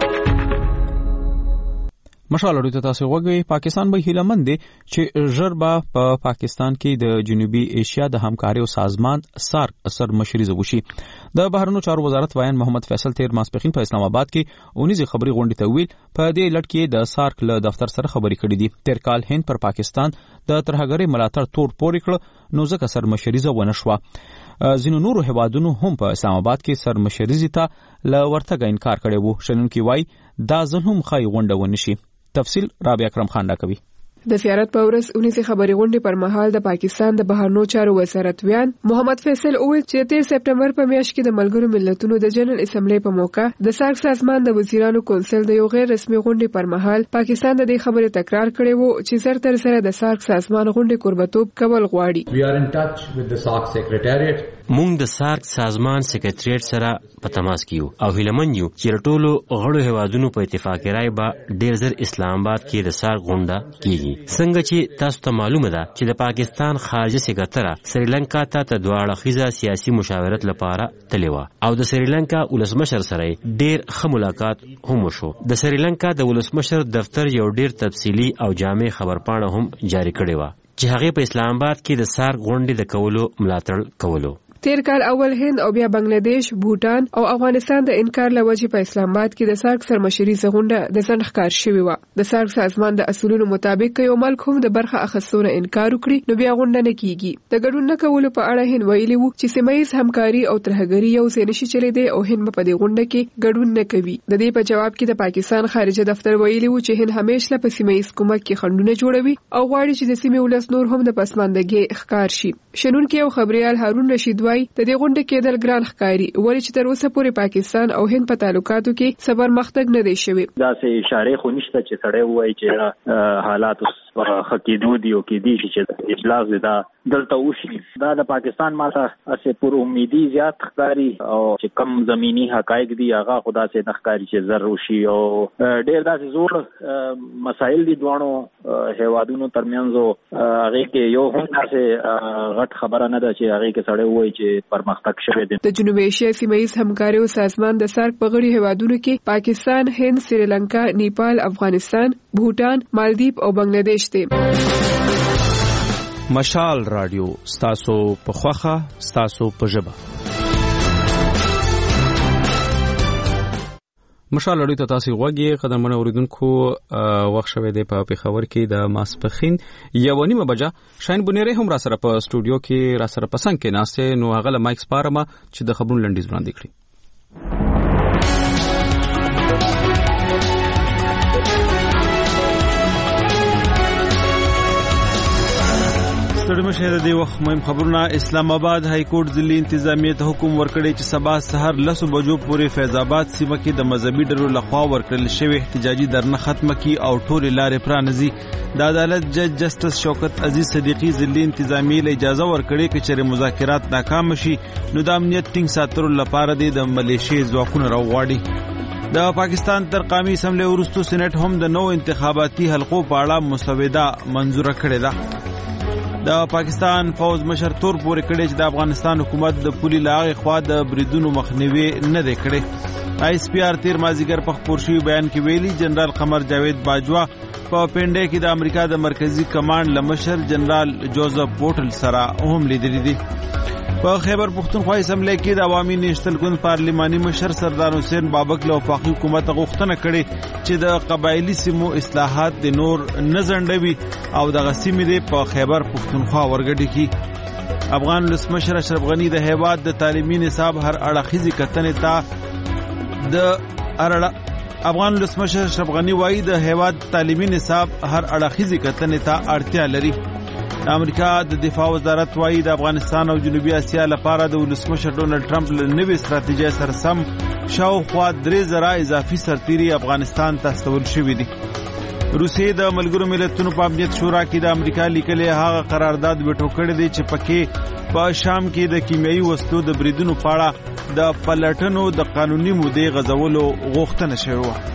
مشال اړو ته تاسو وګورئ پاکستان به هیلمن دی چې ژر به په پاکستان کې د جنوبي ایشیا د همکاري او سازمان سارک اثر مشري وشي. د بهرنیو چارو وزارت وایان محمد فیصل تیر ماسپخین په اسلام آباد کې اونیزه خبري غونډه ته ویل په دې لړ کې د سارک له دفتر سره خبري کړې دي. تیر کال هند پر پاکستان د ترهګرۍ ملاتړ تور پورې کړ نو ځکه سر مشري ونه شوه. ځینو نورو هوادونو هم په اسلام آباد کې سر مشري ته ل ورتګ انکار کړی وو. شنونکي وای دا ځل هم خای غونډه ونشي. تفصیل رابعه اکرم خان راکوي. د زیارت په ورځ اونیزه خبري غونډې پر مهال د پاکستان د بهرنیو چارو وزارت ویان محمد فیصل وویل چې تیر سپټمبر په میاشت کې د ملګرو ملتونو د جنرال اسمبلی په موقع د سارک سازمان د وزیرانو کونسل د یو غیر رسمي غونډې پر مهال پاکستان د دې خبرې تکرار کړی وو چې زر تر سره د سارک سازمان غونډې قربتوب کول غواړي. We are in touch with the SARC secretariat. مونږ د سارک سازمان سکریټریټ سره په تماس کې یو او هیلمن یو چې ټولو غړو هوادونو په اتفاق رائے به ډیر زر اسلام آباد کې د سارک غونډه کیږي. څنګه چې تاسو ته معلومه ده چې د پاکستان خارجه سکرټره سریلانکا ته د دواړه خیزه سیاسي مشاورت لپاره تللی و او د سریلانکا ولسمشر سره ډیر ښه ملاقات هم وشو. د سریلانکا د ولسمشر دفتر یو ډیر تفصیلی او جامع خبرپاڼه هم جاری کړې و چې هغه په اسلام آباد کې د سارک غونډې د کولو ملاتړ کولو. تیر کال اول هند او بیا بنگلاديش، بوتان او افغانستان د انکار لوجې په اسلام آباد کې د سارک سرمشري غونډه د ځنډ ښکار شوې و. د سارک سازمان د اصولونو مطابق یو ملک هم د برخه اخیستلو انکار وکړي نو بیا غونډه نه کیږي. د ګډون نه کولو په اړه هند ویلي وو چې سیمایي همکاري او ترهګري یو ځای نشي چلیدای او هند په دې غونډه کې ګډون نه کوي. د دې په جواب کې د پاکستان خارجه دفتر ویلي وو چې هند همیشه په سیمایي حکومت کې خنډونه جوړوي او غواړي چې د سیمې ولس نور هم د پسماندګۍ ښکار شي. شنونکي او خبريال هارون رشید وای د دې غونډې کېدل ګران ښکاري ولې چې تر اوسه پورې پاکستان او هند په تعلقاتو کې صبر مختګ نه دی شوی. دا سه اشاره خو نشته چې سړی وایي چې حالات خکېدو دي او کې دي چې اجلاس دا دلته وشي. دا د پاکستان ماته اسه پر امیدي زیات ښکاري او چې کم زمینی حقایق دي هغه خدا سه نه ښکاري چې زر وشي او ډېر داسې زور مسایل دي دوانو هوادونو ترمنځ هغه کې یو هم داسې غټ خبره نه ده چې هغه کې سړی وایي چې پرمختګ شوی دی. د جنوب ایشیا سیمایي همکاري او سازمان د سارک په غړي هوادونو کې پاکستان، هند، سریلانکا، نیپال، افغانستان، بوتان، مالدیپ او بنگلاديش دي. مشال رادیو ستاسو په خوخه ستاسو په ژبه. مشال لړۍ ته تاسو غوږی قدمونه اوریدونکو وخت شوه دی په پیښور کې د ماسپخین یو نیمه بجه شاین بنيري هم را سره په سټوډیو کې را سره پسند کې ناشته نو هغه مایک سپارما چې د خبرونو لنډیز وړاندې کړی. ستړي مشه د وخت مهم خبرونه. اسلام آباد های کورټ ضلعي انتظامیه ته حکم ورکړی چې سبا سحر لسو بجو پورې فیض آباد سیمه کې د مذهبي ډلو لخوا ورکړل شوی احتجاجي درنه ختمه کی او ټول لارې پرانځي. د عدالت جج جسټس شوکت عزیز صدیقی ضلعي انتظامیه له اجازه ورکړي چې چېرې مذاکرات ناکام شي نو د امنیت ټینګ ساتلو لپاره د ملیشي ځواکونو راوغواړي. د پاکستان تر قومي اسمبلی وروسته سېنات هم د نو انتخاباتي حلقو په اړه مسوده منظور کړې ده. د پاکستان فوج مشر تور پورې کړی چې د افغانستان حکومت د پولي لاغې خوا د بریدونو مخنیوي نه دی کړی. آی اس پی آر تیر مازیګر په خپور شوي بیان کې ویلي جنرال قمر جاوید باجوا په پینډه کې د امریکا د مرکزی کمانډ لمشر جنرال جوزف بوټل سره هم لیدلې دي. په خیبر پختونخوا اسمبلی کې د عوامي نېشنل ګوند پارلماني مشر سردار حسین بابک له وفاقي حکومت غوښتنه کړې چې د قبایلی سیمو اصلاحات د نور نه ځنډوي او د غسیمې د په خیبر پختونخوا ورګډي کی. افغان ولسمشر اشرف غنی د هیواد د تعلیمي نصاب هر اړخیزي کتنې ته د ارړه افغان ولسمشر اشرف غنی وایي د هیواد تعلیمي نصاب هر اړخیزي کتنې ته اړتیا لري. امریکا د دفاع وزارت وایي د افغانستان او جنوبي اسیا لپاره د ولسمشر ډونلډ ټرمپ له نوې ستراتیژۍ سره سم شاوخوا درې زره اضافي سرتیري افغانستان ته استول شوي دي. روسیې د ملګرو ملتونو په امنیت شورا کې د امریکا لیکلې هغه قرارداد وټو کړی دی چې پکې په شام کې د کیمیاوي وسلو د بریدونو په اړه د پلټنو د قانوني مودې غځولو غوښتنه شوې وه.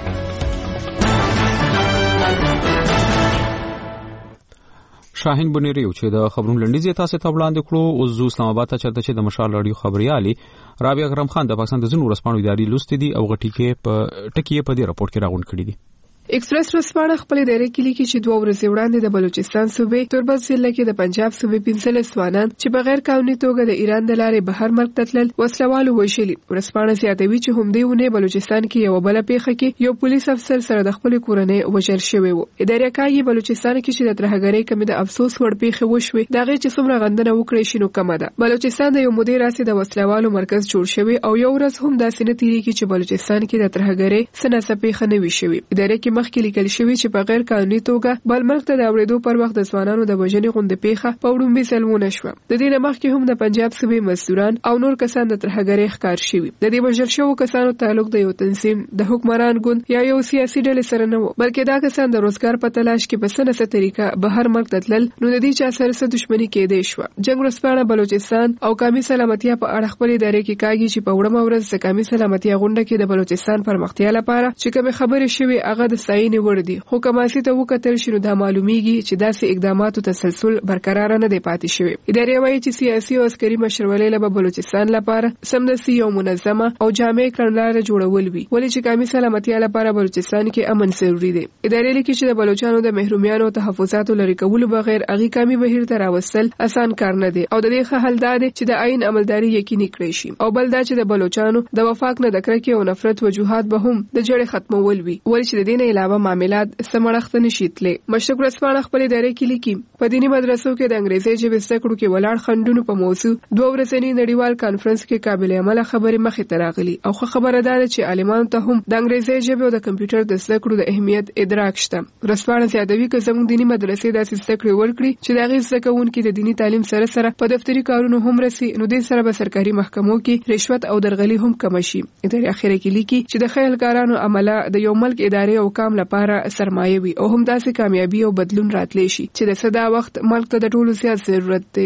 شاهین بنيري چې د خبرونو لنډیز تاسو ته وړاندې کړو او زو اسلام آباد ته چرته چې د مشال رادیو خبريالي رابعه اکرم خان د پاکستان د ځینو ورسپانو اداري لوستي دي او غټي کې په ټکی په دې راپورټ کې راغونډ کړی دي. ایکسپریس ورځپاڼه خپل ادارې کې لیکي چې دوه ورځې وړاندې د بلوچستان صوبې توربت ضلع کې د پنجاب صوبې پنځلس ځوانان چې بغیر قانوني توګه د ایران د لارې بهر ملک ته تلل وسلوالو وژلي. ورځپاڼه زیاتوي چې همدې ونې بلوچستان کې یو بل پیښه کې یو پولیس افسر سره د خپل کورنۍ وژل شوی و. ادارې کاږي بلوچستان کې چې د ترهګرۍ کمی د افسوس وړ پیښه وشوي دغه چې څومره غندنه وکړي شنو کم ده. بلوچستان د یو مدیر راسي د وسلوالو مرکز جوړ شوی او یو ورځ هم داسې نه تیریږي چې بلوچستان کې د ترهګرۍ سناسه پیښه نه وي شوی. ادارې کې مخکې لیکل شوی چې بغیر قانوني توګه بل ملک ته د اوریدو پر وخت د ځوانانو د وژنې غونډې پیښه په وړومبي سلمونه شوه. د دې نه مخکې هم د پنجاب صوبې مزدوران او نور کسان د ترهګرۍ ښکار شوي. د دې وژل شوو کسانو تعلق د یو تنظیم د حکمران ګوند یا یو سیاسي ډلې سره نه و بلکې دا کسان د روزګار په تلاش کې په سنسه طریقه بهر ملک ته تلل نو د دې چا سره څه دښمني کېدای شوه. جنگ ورځپاڼه بلوچستان او قومي سلامتیا په اړه خپل ادارې کې کاږي چې په وړمه ورځ د قومي سلامتیا غونډه کې د بلوچستان پرمختیا لپاره چې کوم خبرې شوي هغه د ستاینې وړ دي. حکوماسي ته وکتل شنو دا معلومیږي چې داسې اقداماتو تسلسل برقرار نه دی پاتې شوی. ادارې وایي چې سیاسي او عسکري مشرولې له بلوچستان لپاره سمدستي یو منظمه او جامع کړنلاره جوړول وي ولې چې قومي سلامتیا لپاره بلوچستان کې امن ضروري دی. ادارې لیکي چې د بلوچستانو د محرومیانو او تحفظاتو لري کولو بغیر اغي قومي بهیر ته راوستل اسان کار نه دی او د دې حل دا دی چې د عین عملداري یقیني کړی شي او بل دا چې د بلوچستانو د وفاق نه د کرکې او نفرت وجوهات به هم د جړې ختمول وي ولې چې د دې نه علاوه معاملات سمړخت نشیتلې. مشرق ورځپاڼه خپل ادارې کې لیکي په دیني مدرسو کې د انګریزي ژبې زده کړو کې ولاړ خنډونو په موضوع دوه ورځنی نړیوال کانفرنس کې قابل عمل خبرې مخې ته راغلي او خو خبره ده چې عالمانو ته هم د انګریزي ژبې او د کمپیوټر د زده کړو د اهمیت ادراک شته. ورځپاڼه زیاتوي چې زموږ دیني مدرسې داسې زده کړې ورکړي چې د هغې زده کوونکي د دیني تعلیم سره سره په دفتري کارونو هم رسي نو دې سره به سرکاري محکمو کې رشوت او درغلي هم کم شي. ادارې اخیره کې لیکي چې د خیالګارانو عمله د یو ملک ادارې او کام لپاره سرمایه وي او هم داسې کامیابی او بدلون راتلی شي چې د صدا وخت ملک ته د ټولو زیات ضرورت دی.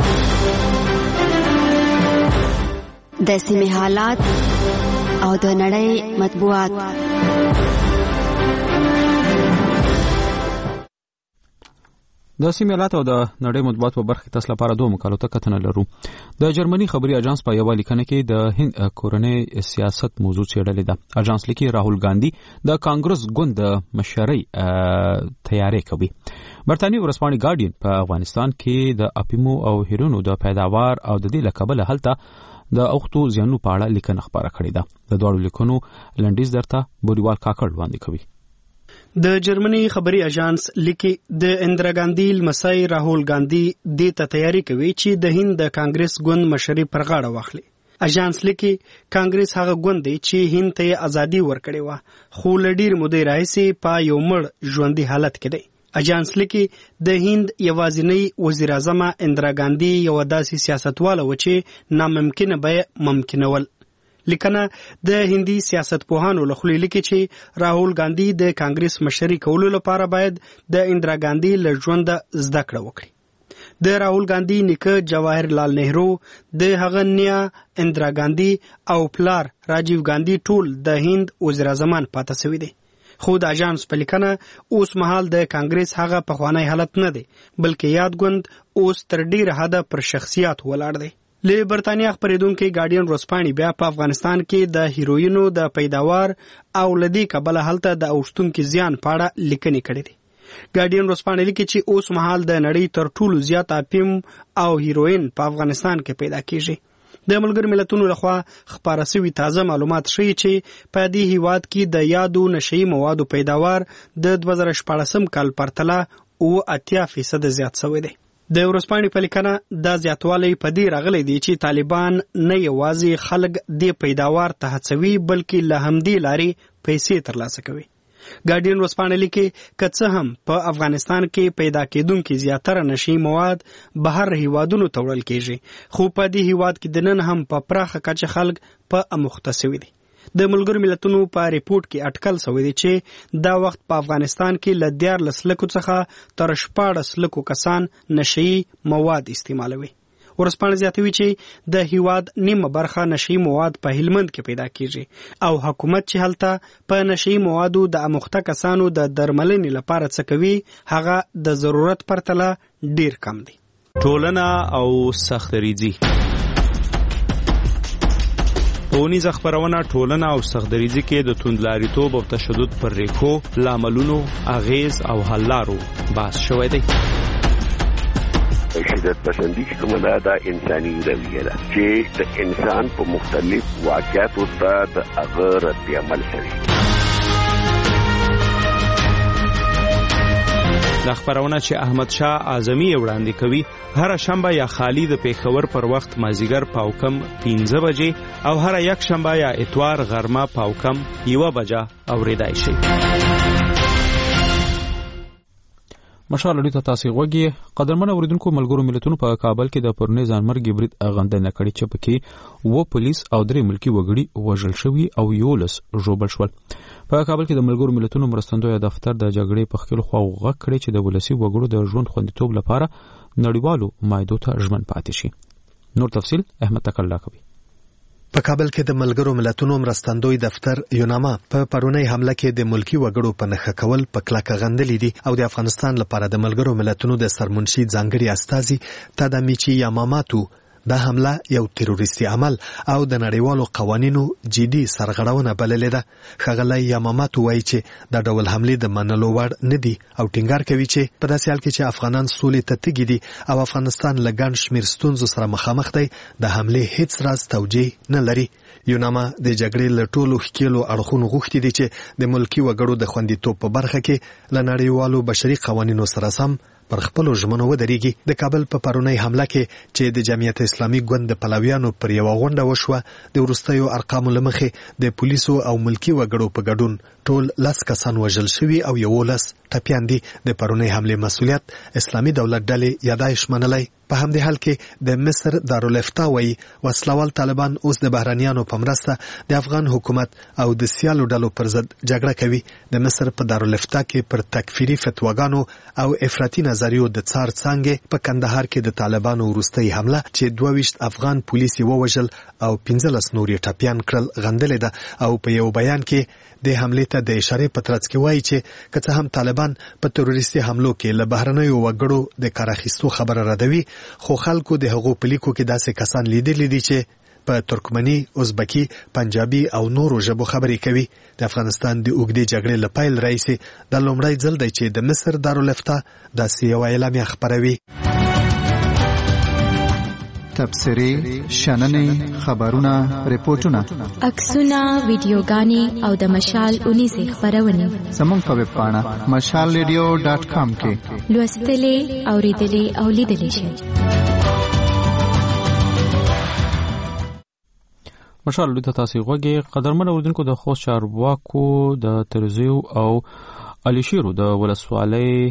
د سیمې حالات او د نړۍ مطبوعات. د سیمې حالات او د نړۍ مطبوعات په برخه تاسو لپاره دوه مقالو ته کتنه لرو. د جرمني خبري اژانس په یو لیکنه کې د هند کورنۍ سیاست موضوع څېړلې ده. اژانس لیکي راهول ګاندھی د کانګرس ګوند د مشرۍ تیاری کوي. برتانوي ورځپاڼې ګارډین په افغانستان کې د اپیمو او هیرونو د پیداوار او د دې لکبل هلته د اوختو زیانونو په اړه لیکنه خبره کړې ده. د دواړو لیکنو لنډیز درته بوریوال کاکړ وړاندې کوي. د جرمني خبري اژانس لیکي د اندرا ګاندی لمسی راهول ګاندی د ته تیاری کوي چې د هند د کانګرس ګوند مشري پر غاړه واخلي. اژانس لیکي کانګرس هغه ګوند دی چې هند ته ازادي ورکړې و خو ل ډیر مودې راهیسې په یو مړ ژوندي حالت کې دی. اژانس لیکي د هند یوازینی وزیر اعظم اندرا ګاندی یو داسې سیاستواله و چې ناممکنه به ممکنول. لیکنه د هندي سیاست پوهانو له خولې لیکي چې راهول ګاندی د کانګرس مشري کولو لپاره باید د اندرا ګاندی له ژوند زده کړه وکړي. د راهول ګاندی نیکه جواهر لال نهرو د هغه نیا اندرا ګاندی او پلار راجیو ګاندی ټول د هند وزیر اعظمان پاتې شوي دي. خو د اژانس په لیکنه اوس مهال د کانګرس هغه پخوانی حالت نه دی بلکې یاد ګوند اوس تر ډیره حده پر شخصیت ولاړ دی. له برتانیا خبرېدونکو ګارډین ورځپاڼې بیا په افغانستان کې د هیروینو د پیداوار او لدی کبله هلته د اوښتونکو زیان په اړه لیکنې کړې دي. ګارډین ورځپاڼې لیکي چې اوس مهال د نړۍ تر ټولو زیات اپیم او هیروین په افغانستان کې پیدا کیږي. د ملګرو ملتونو لخوا خبره شوی تازه معلومات ښیي چې په دې هیواد کې د یادو نشئی موادو پیداوار د دوه زره شپاړسم کال پرتله اوه اتیا فیصد زیات شوی دی. د ورځپاڼې په لیکنه دا زیاتوالی په دې راغلی دی چې طالبان نه یوازې خلک د پیداوار ته هڅوي بلکې له همدې لارې پیسې ترلاسه کوي. ګارډین ورځپاڼه لیکي که څه هم په افغانستان کې پیدا کېدونکي زیاتره نشئی مواد بهر هیوادونو ته وړل کېږي خو په دې هیواد کې د نن هم په پراخه کچه خلک په اموخته شوي دي. د ملګرو ملتونو په ریپورت کې اټکل شوی دی چې دا وخت په افغانستان کې له دیارلس لکو څخه تر شپاړس لکو کسان نشئی مواد استعمالوي. ورځپاڼه زیاتوي چې د هیواد نیمه برخه نشئی مواد په هلمند کې پیدا کیږي او حکومت چې هلته په نشئی موادو د اموخته کسانو د درملنې لپاره څه کوي هغه د ضرورت پرتله ډیر کم دی. ټولنه او سختریزي ټولنیزه خبرونه ټولنه او سختریزي کې د توندلاریتوب او تشدد پر ریښو لاملونو اغیز او حل لارو بحث شوی دی. شدت پسندی چې کومه ده دا انساني رویه ده چې د انسان په مختلف واقعاتو ته د هغه رد عمل کوي. دا خبرونه چې احمد شاه اعظمي وړاندې کوي هر شنبه یا خالی د پیښور پر وخت مازیګر پاوکم پنځه بجې او هر یک شنبه یا اتوار غرمه پاوکم یو بجه اوریدای شي. مشال لري تاسو غوږی قدرمن اوریدونکو ملګرو ملتونو په کابل کې د پرونی ځانمرګي برید اغندنه کړي چې پکې و پولیس او درې ملکی وګړي وژل شوي او یولس ژوبل شول. په کابل کې د ملګرو ملتونو مرستندوی دفتر د جګړې په خلکو خو غږ کړي چې د ولسی وګړو د ژوند خوندیتوب لپاره نړیوالو مایدو ته ژمن پاتې شي. نور تفصیل احمد تکلا کوي. په کابل کې د ملګرو ملتونو مرستندوی دفتر یوناما په پرونی حمله کې د ملکی وګړو په نخښه کول په کلکه غندلې دي او د افغانستان لپاره د ملګرو ملتونو د سرمنشي ځانګړي استازي تادامیچی یاماماتو دا حمله یو تروریستي عمل او د نړیوالو قوانینو جدي سرغړونه بللې ده. ښاغلی یاماماتو وایي چې دا ډول حملې د منلو وړ نه دي او ټینګار کوي چې په داسې حال کې چې افغانان سولې ته تږي دي او افغانستان له ګڼ شمېر ستونزو سره مخامخ دی د حملې هیڅ راز توجیه نه لري. یوناما د جګړې له ټولو ښکیلو اړخونو غوښتي دي چې د ملکی وګړو د خوندیتوب په برخه کې له نړیوالو بشري قوانینو سره سم پر خپل ژمنو ودرېږي. د کابل په پرونی حمله کې چې د جمعیت اسلامي ګوند د پلویانو پر یو غونډه وشوه د وروستیو ارقامو له مخې د پولیسو او ملکی وګړو په ګډون ټول لس کسان وژل شوي او یولس ټپیان دي. د پرونی حملې مسؤلیت اسلامي دولت ډلې یادایش منلی. په همدې حال کې د مصر دارالافتا وایي وسلوال طالبان اوس د بهرنیانو په مرسته د افغان حکومت او د سیالو ډلو پر ضد جګړه کوي. د مصر په دارالافتا کې پر تکفیري فتواګانو او افراطي نظریو د څار څانګې په کندهار کې د طالبانو وروستۍ حمله چې دوه ویشت افغان پولیس یې ووژل او پنځلس نور یې ټپیان کړل غندلې ده او په یو بیان کې د حملې ته د اشارې په ترڅ کې وایي چې که څه هم طالبان په تروریستي حملو کې له بهرنیو وګړو د کار اخیستو خبره ردوي خو خلکو د هغو په لیکو کې داسې کسان لیدلي دي چې په ترکمني، ازبکي، پنجابي او نورو ژبو خبرې کوي. د افغانستان د اوږدې جګړې له پیل راهیسې دا لومړی ځل دی چې د مصر دارالافتا داسې یوه اعلامیه خپروي. تبصرې، شننې، خبرونه، ریپورتونه، عکسونه، ویډیوګانې او د مشال اونیزې خپرونې زموږ په ویب پاڼه مشال ریډیو ډاټ کام کې لوستلې، اوریدلې او لیدلې شئ. مشال د تاسو غوږی قدرمن اوردونکو د خوست چارواکو د ترزیو او الیشیرو د ولسوالۍ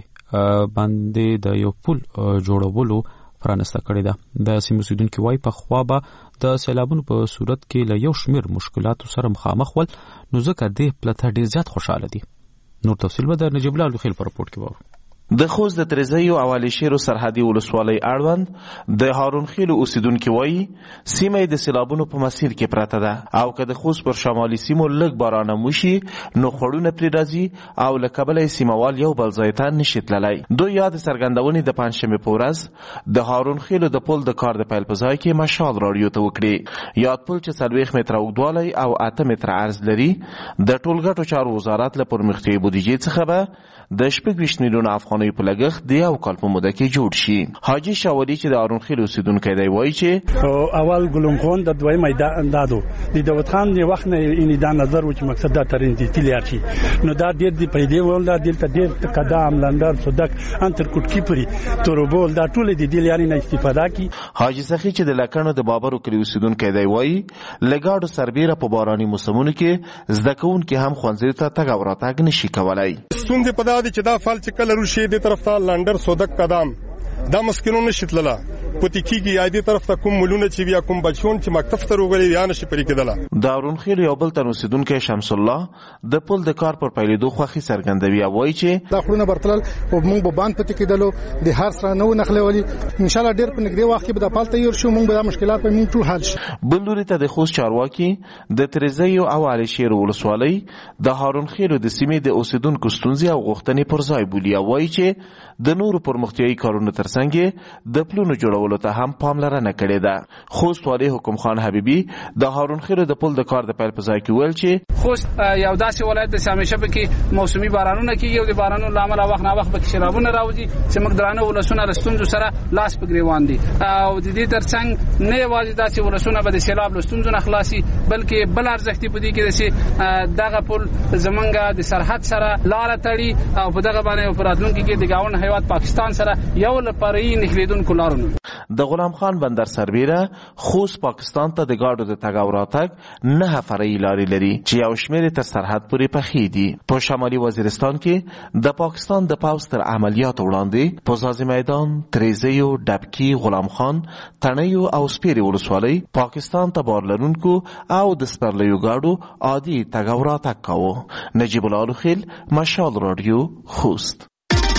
باندې د یو پل جوړولو پرانسته کړې ده. د سیمې اوسیدونکو وايي په خوا به د سیلابونو په صورت کې له یو شمېر مشکلاتو سره مخامخ ول، نو ځکه دې پلته ډېر زیات خوشاله دي. نور تفصیل به د نجیب الله لوخیل په راپورټ کې وو. د خوست د ترزیو او الیشیرو سرحدي ولسوالۍ اړوند د هارون خیلو اوسیدونکو وایي سیمه د سیلابونو په مسیر کې پراته ده او که د خوست پر شمالي سیمو لږ باران وشي نو خړونه پرې راځي او له کبله سیموال یو بل ځای ته نشي تللی. دوی یاد څرګندونې د پنجشنبې په ورځ د هارون خیلو د پل د کار د پیل په ځای کې مشال راډیو ته وکړي. یاد پل چې څلوېښت متره اوږدوالی او اته متره عرض لري د ټولګټو چارو وزارت له پرمختیایي بودیجې څخه به د شپږ ویشت میلیونه افغانیو په لګښت د یو کال په موده کې جوړ شي. حاجي شاولي چې د هارون خیل اوسیدونکی دی وایي چې اول ګلم خان د دوی میدان دادو د داوود خان د وخت نه ان دا نظر و چې مقصد دا ترین دي تلیار شي نو دا ډېر دی پیدا ول دا دلته ډېر قدم لندر صدق انتر کوټ کیپري توربول دا ټول دي دلیاري نه استفاده کی. حاجي سخی چې د لکانو د بابر کلی اوسیدونکی دی وایي لګاډو سربیره په باراني موسمونو کې زده کوونکي هم ښوونځي ته تګ او راتګ نشي کولای. ستونزې په دا دي چې دا فال چې کله روشي د طرف ته لندر صدق قدم دا مسکینونه شتلله پتی کیږي یا دې طرف ته کوم ملونه چې بیا کوم بچون چې مکتب ته روغلي یا نشي پرې کېدله. دارون خیل یو بل تر اوسیدونکو شمس الله د پل د کار پر پیلېدو خوښي څرګندوي او وایي چې دا خلونه برتل او موږ به باندې پتی کېدلو د هر سره نو نخلولي ان شاء الله ډېر په نږدې وخت کې به د پال تیار شو موږ به د مشکلات په موږ ټول حل شي. بلوري ته د خوست چارواکي د ترزیو او الیشیرو ولسوالۍ د هارون خیل د سیمې د اوسیدونکو ستونزې او غوښتنې پر ځای بولي او وایي چې د نورو پرمختیایي کارونو ترڅنګ د پلونو جوړولو ته هم پاملرنه کړې ده. خوست والي حکم خان حبیبي د هارون خیل د پل د کار د پیل په ځای کې ویل چې خوست یو داسې ولایت د همیشه به کې موسمي بارانونه کیږي او د بارانونو له امله وخت نه وخت به سیلابونه راوځي چې موږ درانه ولسونه رستونځو سره لاس په ګریوان دي او د دې ترڅنګ نه یوازې داسې ولسونه به د سیلاب لستونځو نه خلاصي بلکې بل ارزښتي په دې کې چې دغه پل زمونږ د سرحد سره لار تړي او په دغه باندې راتلونکي کې د ګاونډ هیواد پاکستان سره یو لپاره یې نخلیدونکو لارونه. د غلام خان بندر سربیره خوست پاکستان ته د گاډو د تګ او راتګ نه فرعي لارې لري چې یو شمېر تر سرحد پورې پخې دي. په شمالي وزیرستان کې د پاکستان د پوځ تر عملیاتو وړاندې په ځاځي میدان، تریزیو، ډبکی، غلام خان، تڼیو او سپیرې ولسوالۍ پاکستان ته بار لرونکو او د سپرلیو گاډو عادي تګ او راتګ کاوه. نجیب الله لوخیل، مشال رادیو، خوست.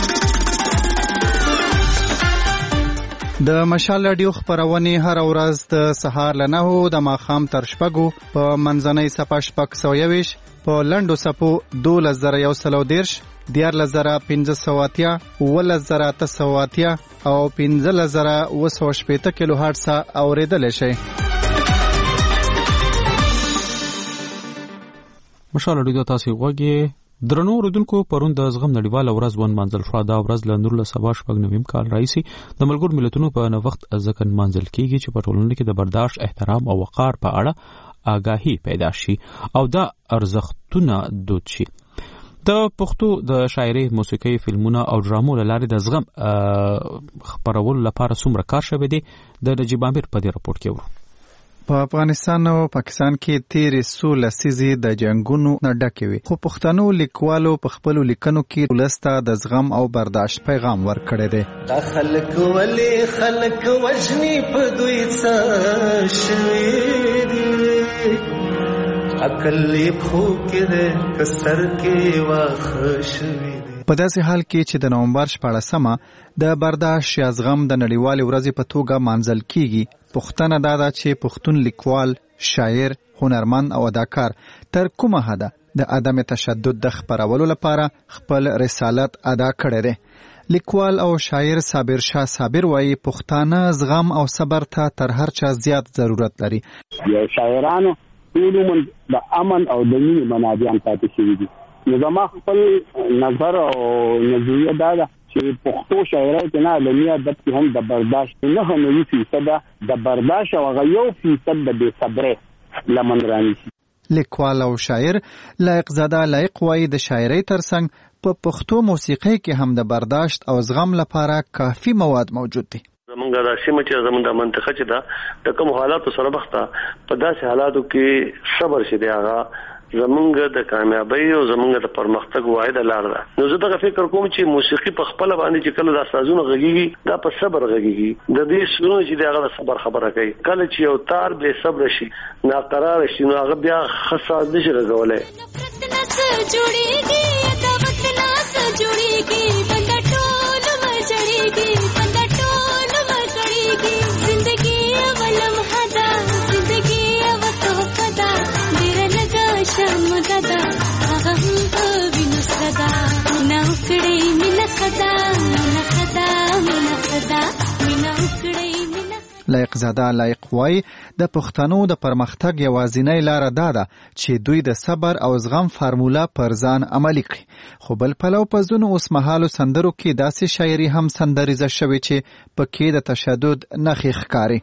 د مشال رادیو خبرونه هر ورځ د سهار له نهو د ماښام تر شپږو په منځنۍ صفه شپږ سوه یویش په لنډو صفو دولس زره یو سل او دېرش، دیارلس زره پنځه سوه اتیا، اوولس زره اته سوه اتیا او پنځلس زره اوه سوه شپېته کیلو هرټز اورېدلی شئ. مشال رادیو تاسو غوږی درنو اوریدونکو پرون د زغم نړیواله ورځ ونمانځل شوه. دا ورځ له نور له سبا شپږ نویم کال راهیسې د ملګرو ملتونو په نوښت ځکه نمانځل کیږي چې په ټولنه کې د برداشت، احترام او وقار په اړه آگاهي پیدا شي او دا ارزښتونه دود شي. د پښتو د شاعري، موسیقي، فلمونو او ډرامو له لارې د زغم خپرولو لپاره څومره کار شوی دی د نجیب امیر په دې راپورټ کې ورو. په افغانستان او پاکستان کې تیرې څو لسیزې د جنگونو نه ډکې وي، خو پښتنو لیکوالو په خپلو لیکنو کې ولس ته د زغم او برداشت پیغام ورکړی دی. دا خلک ولې خلک وژني په دوی څه شوي دي، عقل یې پښو کې دی که سر کې واښه شوي دي. په داسې حال کې چې د نومبر شپاړسمه د برداشت یا زغم د نړیوالې ورځې په توګه مانځل کیږي، پوښتنه دا ده چې پښتون لیکوال، شاعر، هنرمند او اداکار تر کومه حده د عدم تشدد د خپرولو لپاره خپل رسالت ادا کړی دی. لیکوال او شاعر صابر شاه صابر وایي پښتانه زغم او صبر ته تر هر چا زیات ضرورت لري. یو شاعرانو ټول د امن او د مینې منابع پاتې شوي دي. نو زما خپل نظر او نظریه دا ده چې چې پښتو شاعرۍ کې نه علمي ادب کې هم د برداشت نه نوي فیصد د برداشت او هغه یو فیصد د بې صبرۍ لمن رانیسي. لیکوال او شاعر لایق زاده لایق وایي د شاعرۍ ترڅنګ په پښتو موسیقۍ کې هم د برداشت او زغم لپاره کافي مواد موجود دي. زمونږ د سیمه چې زمونږ د منطقه چې دا د کوم حالاتو سره مخ ده په داسې حالاتو کې صبر شي دی هغه زمونږ د کامیابی او زمونږ د پرمختګ واحده لار ده. نو زه دا فکر کوم چې موسیقي په خپل باندې چې کله د سازونو غږیږي دا په صبر غږیږي د دې سونو چې دا هغه صبر خبره کوي. کله چې یو تار به صبر شي ناقرار شي نو هغه بیا خاصه نشي راغولای. لایق زاده لایق وایي د پښتنو د پرمختګ یوازینۍ لاره دا ده چې دوی د صبر او زغم فارموله پر ځان عملي کړي. خو بل پلو په ځینو اوسمهالو سندرو کې داسې شاعري هم سندریزه شوې چې پکې د تشدد نښې ښکاري.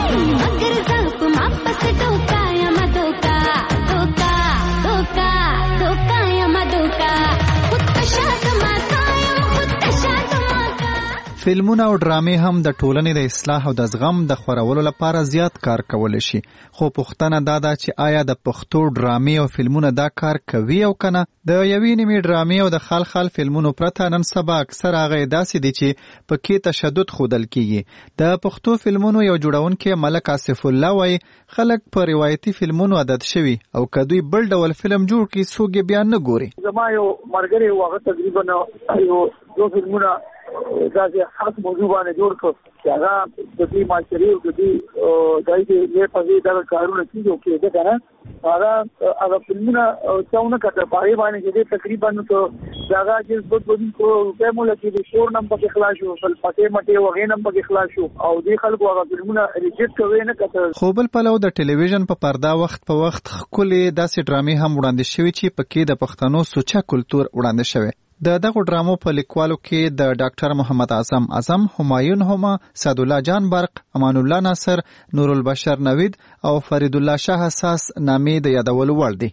فلمونه او ډرامې هم د ټولنې د اصلاح او د زغم د خورولو لپاره زیات کار کولی شي. خو پوښتنه دا ده چې آیا د پښتو ډرامې او فلمونه دا کار کوي او کنه؟ د یوې نیمې ډرامې او د خال خال فلمونو پرته نن سبا اکثر هغه داسې دي چې پکې تشدد ښودل کیږي. د پښتو فلمونو یو جوړونکی ملک آصف الله وایي خلک په روایتي فلمونو عادت شوي او که دوی بل ډول فلم جوړ کړي څوک یې بیا نه ګوري. زما یو ملګری و هغه تقریبا یو دو فلمونه دا چې خاص موضوع باندې جوړ کړ چې هغه د دې ماچري او د دې دای دې نه پځې دا کارونه کیږي چې دا کنه هغه هغه فلمونه څونه کړه پاره باندې چې تقریبا نو هغه چې په دې کو په مولا کې شور نم په خلاص شو بل پټه مټه وغه نم په خلاص شو او دې خلکو هغه فلمونه ریجیکټ کوي نه کړه. خو بل پلو د ټلویزیون په پردا وخت په وخت خولې داسې ډرامې هم وړاندې شوي چې پکې د پښتنو سوچا کلچر وړاندې شوی. د دغه ډرامو په لیکوالو کې د ډاکټر محمد اعظم اعظم، همایون هما، سعدالله جان برق، امان الله ناصر، نور البشر نوید او فرید الله شاه حساس نامې د یادولو وړ دي.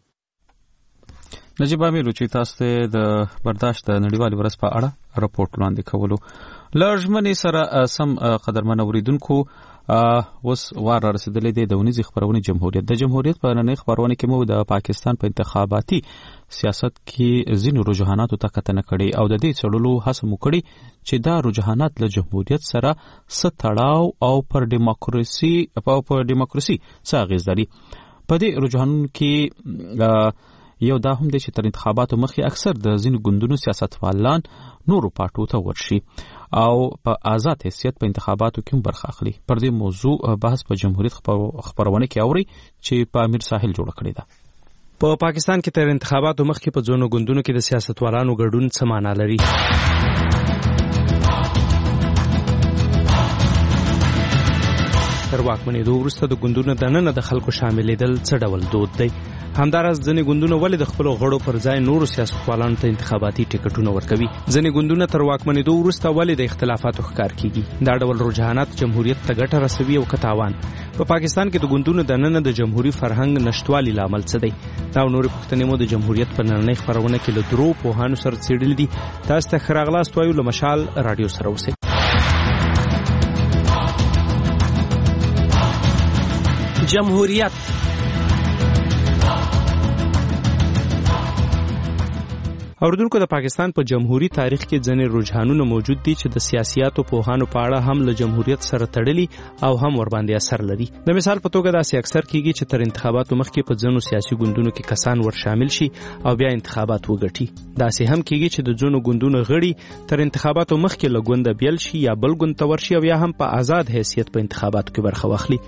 نجیب امیر چې تاسو ته د برداشت د نړیوال ورځ په اړه راپورټ وړاندې کولو لږمنې سره سم قدرمن اوریدونکو اوس وار رسیدلې دی د ونیزي خبرونه جمهوریت د جمهوریت په نړۍ خبرونه کې مو د پاکستان په انتخاباتي سیاست کې ځینو رجحاناتو ته کتنه کړي او د دې څړلو هڅه مو کړي چې دا رجحانات له جمهوریت سره ستړاو او پر دیموکراسي په پر دیموکراسي څه اغیز لري. په دې رجحانونو کې یو دا هم دی چې تر انتخاباتو مخکې اکثر د ځینو ګوندونو سیاستوالان نورو پارټو ته ورشي او په آزاد حیثیت په انتخاباتو کې برخه اخلي. پر دې موضوع بحث په جمهوریت خبرونه کې اوري چې په امیر ساحل جوړ کړی ده. په پاکستان کې تر انتخاباتو مخکې په ځینو ګوندونو کې د سیاستوالانو ګډون څه معنا لري؟ تر واکمنېدو وروسته د ګوندونو دننه د خلکو شاملېدل څه ډول دود دی؟ همداراز ځینې ګوندونه ولې د خپلو غړو پر ځای نورو سیاستوالانو ته انتخاباتي ټکټونه ورکوي؟ ځینې ګوندونه تر واکمنېدو وروسته ولې د اختلافاتو ښکار کیږي؟ دا ډول رجحانات جمهوریت ته ګټه رسوي او که تاوان؟ په پاکستان کې د ګوندونو دننه د جمهوري فرهنګ نشتوالي لامل څه دی؟ دا او نورې پوښتنې مو د جمهوریت په نننۍ خپرونه کې له درو پوهانو سره څېړلې دي. تاسو ته ښه راغلاست وایو. له مشال راډیو سره اوسئ. جمهوریت اوردونکو د پاکستان په جمهوریت تاریخ کې ځینې رجحانونه موجود دي چې د سیاسياتو پوهانو په اړه هم له جمهوریت سره تړلي او هم ور باندې اثر لري. د مثال په توګه داسې اکثر کیږي چې تر انتخاباتو مخکې په ځینو سیاسي ګوندونو کې کسان ور شامل شي او بیا انتخابات وګټي. داسې هم کیږي چې د ځینو ګوندونو غړي تر انتخاباتو مخکې له ګونده بیل شي یا بل ګوند ته ورشي او یا هم په آزاد حیثیت په انتخاباتو کې برخه واخلي.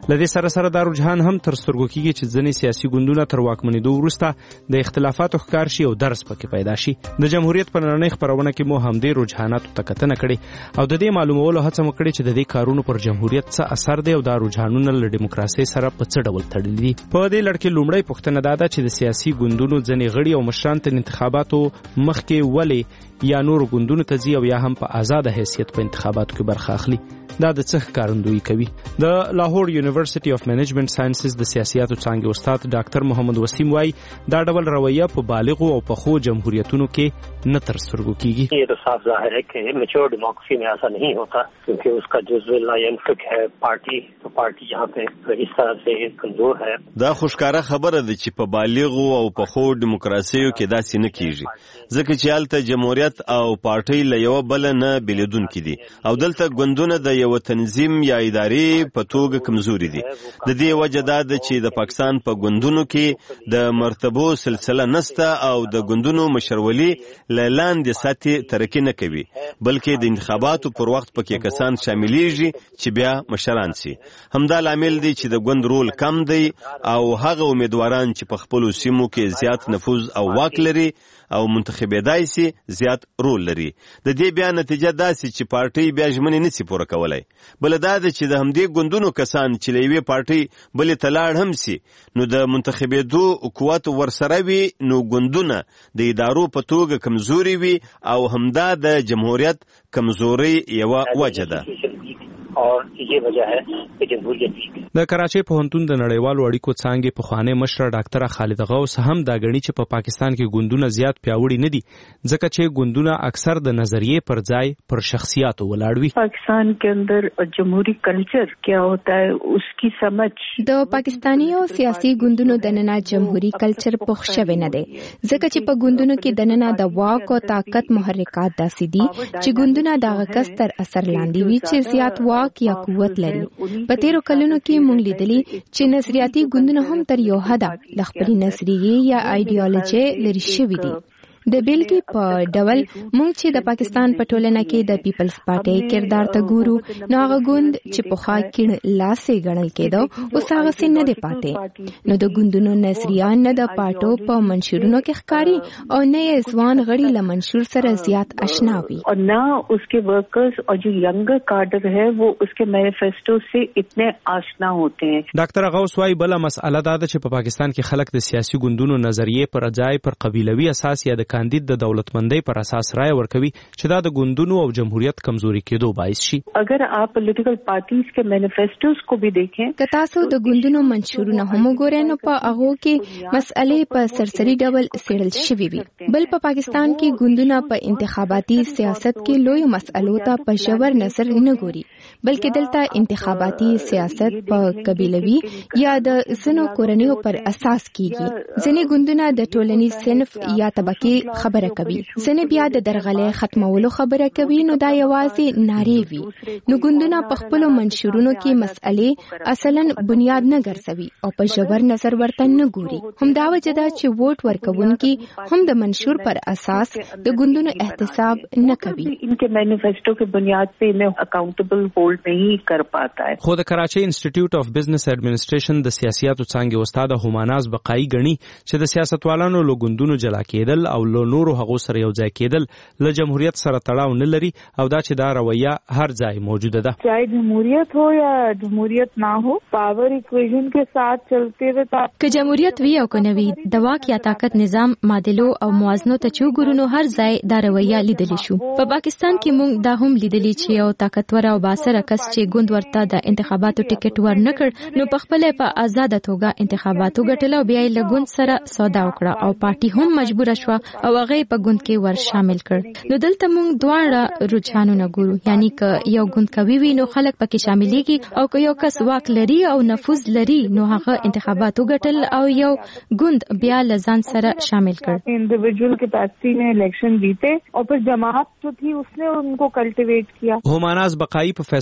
لدې سره سره دا رجحان هم تر سترګو کیږي چې ځینې سیاسي ګوندونه تر واکمنېدو وروسته د اختلافاتو ښکار شي او درس پکې پیدا شي. د جمهوریت په نننۍ خپرونه کې مو همدې رجحاناتو ته کتنه کړې او د دې معلومولو هڅه مو کړې چې د دې کارونو پر جمهوریت څه اثر دی او دا رجحانونه له ډیموکراسۍ سره په څه ډول تړلي دي. په دې لړ کې لومړی پوښتنه دا ده چې د سیاسي ګوندونو ځینې غړي او مشران تر انتخاباتو مخکې ولې یا نور ګوندونو ته ځي او یا هم په آزاد حیثیت په انتخاباتو کې برخه اخلي. دا د څه ښکارندویي کوي؟ د لاهور یونیورسيټي اف منیجمنت ساينسز د سیاستو څانګې استاد ډاکټر محمد وسیم وايي دا ډول رویه په بالغو او پخو جمهوریتونو کې نه تر سترګو کیږي. یہ تو صاف ظاہر ہے کہ میچور ڈیموکریسی میں ایسا نہیں ہوتا کیونکہ اس کا جزو لا ينفك ہے پارٹی تو پارٹی یہاں پہ اس طرح سے کمزور ہے. دا خوشکاره خبره ده چې په بالغو او پخو ډیموکراسیو کې داسې نه کیږي ځکه چې هلته جمهوریت او پارټي له یو بل نه بیلیدونکي دي او دلته ګوندونه د یو تنظیم یا ادارې په توګه کمزوري دي. د دې وجه دا ده چې د پاکستان په ګوندونو کې د مرتبو سلسله نسته او د ګوندونو مشرولي لاندې ساتي ترقی نه کوي بلکې د انتخاباتو پر وخت پکې کسان شاملېږي چې بیا مشران سي. همدا لامل دی چې د ګوند رول کم دی او هغه امیدواران چې په خپل سیمو کې زیات نفوذ او واک لري او منتخبېدای سي زیات رول لري. د دې بیا نتیجه دا سي چې پارټي بیا ژمنې نشي پوره کولای. بل دا ده چې د همدې ګوندونو کسان چې له یوې پارټي بلې ته لاړ هم سي نو د منتخبېدو قوت ورسره وي نو ګوندونه د ادارو په توګه کمزوري وي او همدا د جمهوریت کمزوري یوه وجه ده. اور یہ وجہ ہے کہ جمهوریت د کراچۍ پوهنتون د نړیوالو اړیکو څانګې پخوانی مشره ډاکټره خالده غوث هم دا غني چې په پا پاکستان کې ګوندونه زیات پیاوړي نه دي ځکه چې ګوندونه اکثر د نظریې پر ځای پر شخصیاتو ولاړ وي. پاکستان کې اندر جمهوری کلچر کیا ہوتا ہے اس کی سمجھ د پاکستاني او سیاسي ګوندونو د نننه جمهوری کلچر پخ شوی نه دی ځکه چې په ګوندونو کې د نننه د واک او طاقت محرکات داسې دي چې ګوندونه د غکس تر اثر لاندې وي چې زیات واک یا قوت لري. په تیرو کلونو کې موږ لیدلي چې نظریاتي ګوندونه هم تر یو حده د خپلې نظریې یا ایډیالوژي لري شوي دي. د بیلګې په ډول موږ چې د پاکستان په ټولنه کې د پیپلز پارټي کردار ته ګورو نو هغه ګوند چې په خا کې لاسې ګڼل کېدو اوس هغه څه نه دی پاتې. نو د ګوندونو نظریه نه د پارټو په منشورونو کې ښکاری او نه یې ځوان غړي له منشور سره زیات آشنا وي او نه اس کے ورکرز اور جو ینگر کادر ہے وہ اس کے مینیفیسٹو سے اتنے آشنا ہوتے ہیں. ډاکټر غوث وايي بل مسأله دا ده چې په پاکستان کې خلک د سیاسي ګوندونو نظریې پر ځای پر قبیلوي اساس یا د کاندید د دولتمندۍ پر اساس رائے ورکوي چې دا د ګوندونو او جمهوریت کمزوري کېدو باعث شي. اگر آپ پولیټیکل پارټیز کے مینیفیسټوز کو بھی دیکھیں که تاسو د ګوندونو منشورونه هم وګورئ نو په هغه کې مسئلې په سرسري ډول څېړل شوي وي. بل په پاکستان کې ګوندونه په انتخاباتي سیاست کې لوی مسئلو ته په ژور نظر نه ګوري بلکې دلته انتخاباتي سیاست په قبیلوي یا د ځینو کورنیو پر اساس کیږي. ځینې ګوندونه د ټولنیز صنف یا طبقه خبره کوي ځنه بیا د درغلې ختمولو خبره کوي نو دا یوازې ناری وي. نو ګوندونه په خپل منشورونو کې مسئلې اصلا بنیاد نه ګرځوي او په ژور نظر ورته نه ګوري. همدا وجه ده چې ووټ ورکوونکي هم د منشور پر اساس د ګوندونو احتساب نه کوي. ان کے مینیفیسٹو کی بنیاد پہ انہیں اکاؤنٹیبل ہولڈ نہیں کر پاتا ہے. خو د کراچۍ انسټیټیوټ اف بزنس ایڈمنسټریشن د سیاستو څانګې استاد هماناز بقایي غني چې د سیاستوالانو له ګوندونو جلا کېدل او له نورو هغو سره یو ځای کېدل له جمهوریت سره تړاو نه لري او دا چې دا رویه هر ځای موجوده ده. چاہے جمهوریت ہو یا جمهوریت نہ ہو پاور ایکویشن کے ساتھ چلتے ہوئے که جمهوریت وی او کنه وی د واک یا طاقت نظام معادلو او موازنو ته چوغورونو هر ځای دا رویه لیدل شو. په پاکستان کې موږ دا هم لیدلی چې یو طاقتور او باسره کس چې ګوند ورته د انتخاباتو ټیکټ ورنکړ نو په خپل په آزاد توګه انتخاباتو ګټل او بیا له ګوند سره سودا وکړه او پارټي هم مجبور شو او هغه په ګوند کې ور شامل کړ. نو دلته موږ دواړه رجحانونه ګورو یعنی که یو ګوند کوي وي نو خلک پکې شاملېږي او که یو کس واک لري او نفوذ لري نو هغه انتخاباتو ګټل او یو ګوند بیا لزان سره شامل کړ. انډیویډوال کیپیسٹی میں الیکشن جیتے اور پھر جماعت جو تھی اس نے ان کو کلٹیویٹ کیا. هماناز بقایي په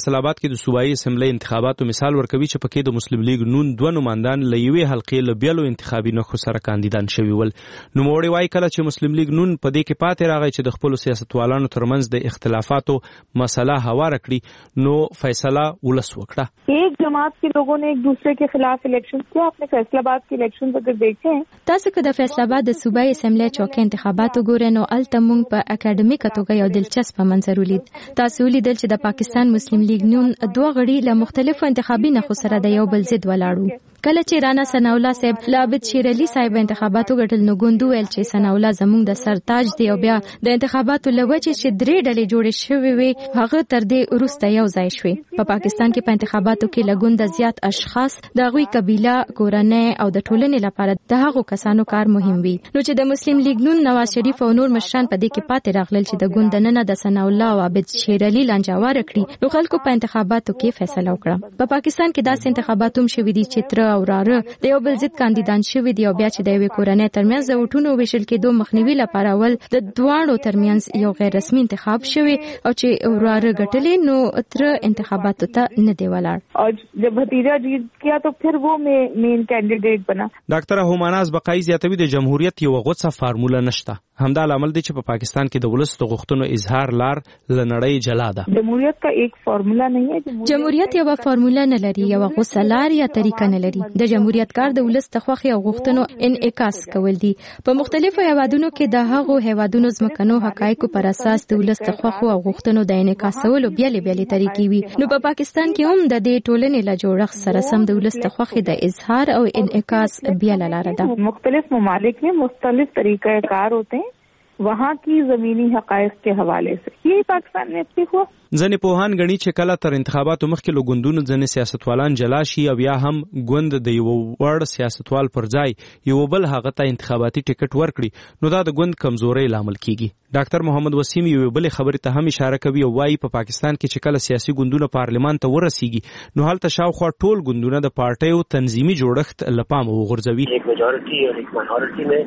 فیصل آباد کې د صوبایي اسمبلی انتخاباتو مثال ورکوي چې پکې د مسلم لیگ نون دوه نمائندان له یوې حلقې له بیلو انتخابي نښو سره کاندیدان شوي ول. نوموړي وایي کله چې مسلم لیگ نون په دې کې پاتې راغی چې د خپلو سیاستوالانو ترمنځ د اختلافاتو مسله هواره کړي نو فیصله ولس وکړه. ایک جماعت کے لوگوں نے ایک دوسرے کے خلاف الیکشن کیا. آپ نے فیصل آباد کے الیکشن اگر دیکھے ہیں تاسو که د فیصل آباد د صوبایي اسمبلی چوکۍ انتخابات وګورئ نو الته موږ په اکیډمیکه توګه یو دلچسپه منظر ولید. تاسو ولیدل چې د پاکستان مسلم لیگ نون دوه غړي له مختلفو انتخابي نښو سره د یو بل ضد ولاړو. کله چې رانا ثناءالله صاحب له عابد شیر علي صاحب انتخاباتو ګټل نو ګوند ویل چې ثناءالله زموږ د سرتاج دی او بیا د انتخاباتو له وجې چې درې ډلې جوړې شوې وي هغه تر دې وروسته یو ځای شوې. په پاکستان کې په انتخاباتو کې له ګونده زیات اشخاص د هغوی قبیله کورنۍ او د ټولنې لپاره د هغو کسانو کار مهم وي. نو چې د مسلم لیگ نون نواز شریف او نور مشران په دې کې پاتې راغلل چې د ګوند نن د ثناءالله او عابد شیر علي لنجاوار کړي نو خلکو په انتخاباتو کې فیصله وکړه. په پاکستان کې داسې انتخابات هم شوي دي چې تر او راره د یو بل ضد کاندیدان شوي دي او بیا چې د یوې کورنۍ ترمنځ د ووټونو ویشل کېدو مخنیوي لپاره ول د دواړو ترمنځ یو غیر رسمي انتخاب شوی او چې وراره ګټلې نو تر انتخاباتو ته نه دی ولاړ او جب بھتیجا جیت کیا تو پھر وہ مین کینډیډیټ بنا. ډاکټر هماناز بقای زیاتوي د جمهوریت یو غوڅه فارموله نشته. همدا لامل دی چې په پاکستان کې د ولس د غوښتنو اظهار لار لنړۍ جلا ده. جمهوریت کا ایک فارمولا نه ہے. جمهوریت یو فارمولا نه لري یو غوڅه لار یا طریقه نه لري. د جمهوریت کار د ولس د خوښۍ او غوښتنو انعکاس کول دي. په مختلفو هیوادونو کې د هغو هیوادونو ځمکنو حقایقو پر اساس د ولس د خوښو او غوښتنو د انعکاسولو بیلې بیلې طریقې وي. نو په پاکستان کې هم د دې ټولنې له جوړښت سره سم د ولس د خوښۍ د اظهار او انعکاس بیل لار ده. مختلف ممالک میں مختلف طریقہ کار ہوتے ہیں وہاں کی زمینی حقائق کے حوالے سے. یہی پاکستان میں ابتدی ہوا. ځنې پوهان غني چې کله تر انتخاباتو مخکې له ګوندونو ځنې سیاستوالان جلا شي او یا هم ګوند د یو وړ سیاستوال پر ځای یو بل هغه ته انتخاباتي ټیکټ ورکړي نو دا د ګوند کمزوري لامل کیږي. ډاکټر محمد وسیم یو بل خبرې ته هم اشاره کوي او وايي په پاکستان کې چې کله سیاسي ګوندونه پارلمان ته ورسیږي نو هلته شاوخوا ټول ګوندونه د پارټیو تنظیمي جوړښت لپاره وغورځوي. ایک میجورٹی اور ایک مائنورٹی میں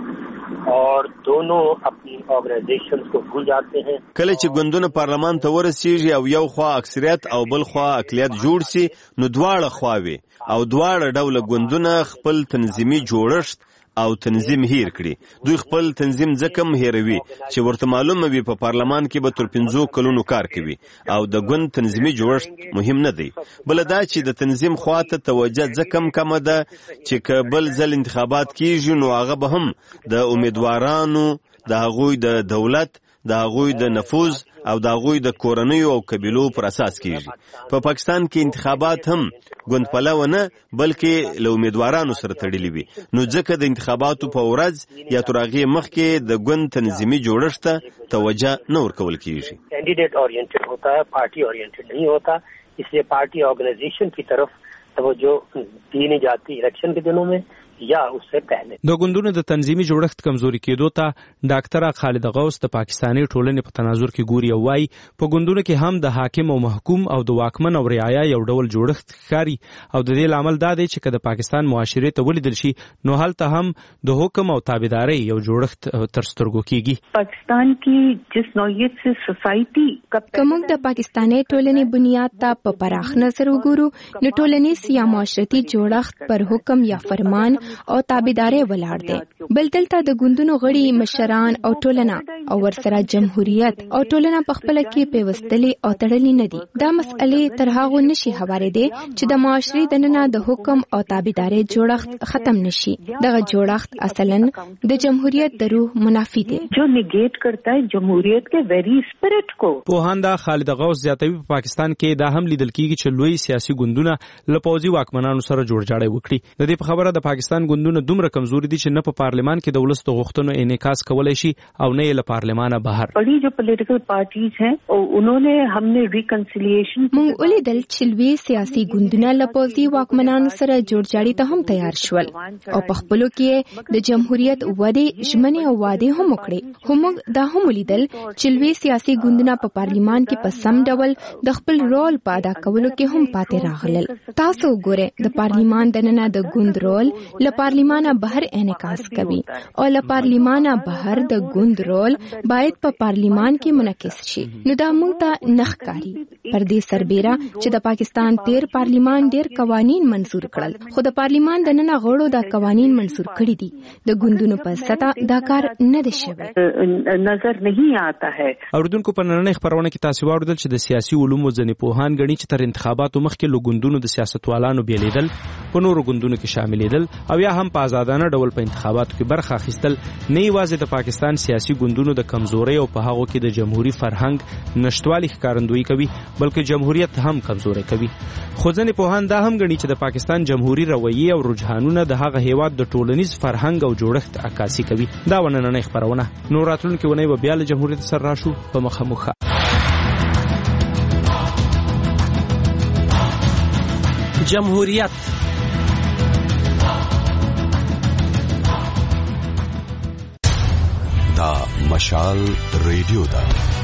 اور دونوں اپنی آرگنائزیشنز کو بھول جاتے ہیں. کله چې ګوندونه پارلمان ته ورسیږي او یو خوا اکثریت او بل خوا اقلیت جوړ سي نو دواړه خواوي او دواړه ډول ګوندونه خپل تنظیمي جوړښت او تنظیم هیر کړي. دوی خپل تنظیم ځکه هم هیروي چې ورته معلومه وي په پارلمان کې به تر پنځو کلونو کار کوي او د ګوند تنظیمي جوړښت مهم نه دی. بل دا چې د تنظیم خواته توجه ځکه هم کمه ده چې که بل ځل انتخابات کیږي نو هغه به هم د امیدوارانو د هغوی د دولت د هغوی د نفوذ او د هغوی د کورنیو او قبیلو پر اساس کیږي. په پاکستان کې انتخابات هم ګوند پلوه نه بلکې له امیدوارانو سره تړلي وي نو ځکه د انتخاباتو په ورځ یا تر هغې مخکې د ګوند تنظیمي جوړښت ته توجه نه ورکول کیږي. کینډیډیټ اورینټډ ہوتا ہے پارٹی اورینټډ نہیں ہوتا. اس لیے پارٹی آرگنائزیشن کی طرف توجہ دی نہیں جاتی الیکشن کے دنوں میں یا اس سے پہلے. د ګوندونو د تنظیمي جوړښت کمزوري کېدو ته ډاکټر خالد غوث د پاکستاني ټولنې په تناظر کې ګوري او وايي په ګوندونو کې هم د حاکم او محکوم او د واکمن او رعایا یو ډول جوړښت ښکاري او د دې لامل دا دی چې که د پاکستان معاشرې ته ولیدل شي نو هلته هم د حکم او تابعدارۍ یو جوړښت تر سترګو کېږي. پاکستان کی جس نوعیت سے سوسایټي که موږ د پاکستاني ټولنې بنیاد ته په پراخ نظر وګورو نو ټولنیز یا معاشرتي جوړښت پر حکم یا فرمان او تابعداري ولاړ دی. بل دلته د ګوندونو غړي مشران او ټولنه او ورسره جمهوریت او ټولنه په خپل کې پیوستلي او تړلي نه دي. دا مسئلې تر هغه نشي هوارې دي چې د معاشري دننه د حکم او تابعداري جوړښت ختم نشي. دغه جوړښت اصلا د جمهوریت د روح منافي دی جو نیګیټ کرتا ہے جمهوریت کے ویری اسپرٹ کو. پوهاندا خالد غوث زیاتوي په پاکستان کې دا هم لیدل کیږي چې لوی سیاسي ګوندونه له پوځي واکمنانو سره جوړ جاړی وکړي. د دې په خبره د پاکستان ګوندونه دومره کمزوري دي چې نه په پارلمان کې د ولس د غوښتنو انعکاس کولای شي او نه له پارلمانه بهر. بڑی جو پولیټیکل پارټیز ہیں انہوں نے ہم نے ریکنسیلیشن موږ ولیدل چې لوی سیاسي ګوندونه له پوځي واکمنانو سره جوړ جاړی ته هم تیار شول او په خپلو کې د جمهوریت وعدې ژمنې او وعدې هم وکړې. خو موږ دا هم ولیدل چې لوی سیاسي ګوندونه په پارلمان کې په سم ډول د خپل رول په ادا کولو کې هم پاتې راغلل. تاسو وګورئ د پارلمان دننه د ګوند رول له پارلیمانه بهر انعکاس کوي او له پارلیمانه بهر د ګوند رول باید په پارلیمان کې منعکس شي. نو دا موږ ته نخکاری پر دې سربېره چې د پاکستان تیر پارلیمان ډېر قوانین منزور کړل خو د پارلیمان د نن غړو دا قوانین منزور کړي دي د ګوندونو په سطح دا کار نه دی شوی نظر نہیں آتا ہے. اوریدونکو په نننۍ خبرونه کې تاسو واوریدل چې د سیاسي علومو ځینې پوهان غني چې تر انتخاباتو مخکې لوګوندونو د سیاستوالانو بیلیدل په نورو ګوندونو کې شاملېدل او یا هم په آزادانه ډول په انتخاباتو کې برخه اخیستل نه یوازې د پاکستان سیاسي ګوندونو د کمزوري او په هغه کې د جمهوریت فرهنګ نشټوالي ښکارندویي کوي بلکې جمهوریت هم کمزوري کوي. خو ځینې پوهان دا هم غني چې د پاکستان جمهوریت رویه او رجحانونه د هغه هیواد د ټولنیز فرهنګ او جوړښت عکاسي کوي. دا ونننۍ خبرونه نور راتلونکي ونی به بیا له جمهوریت سره راشو په مخه مخه. جمهوریت دا مشال ریډیو دا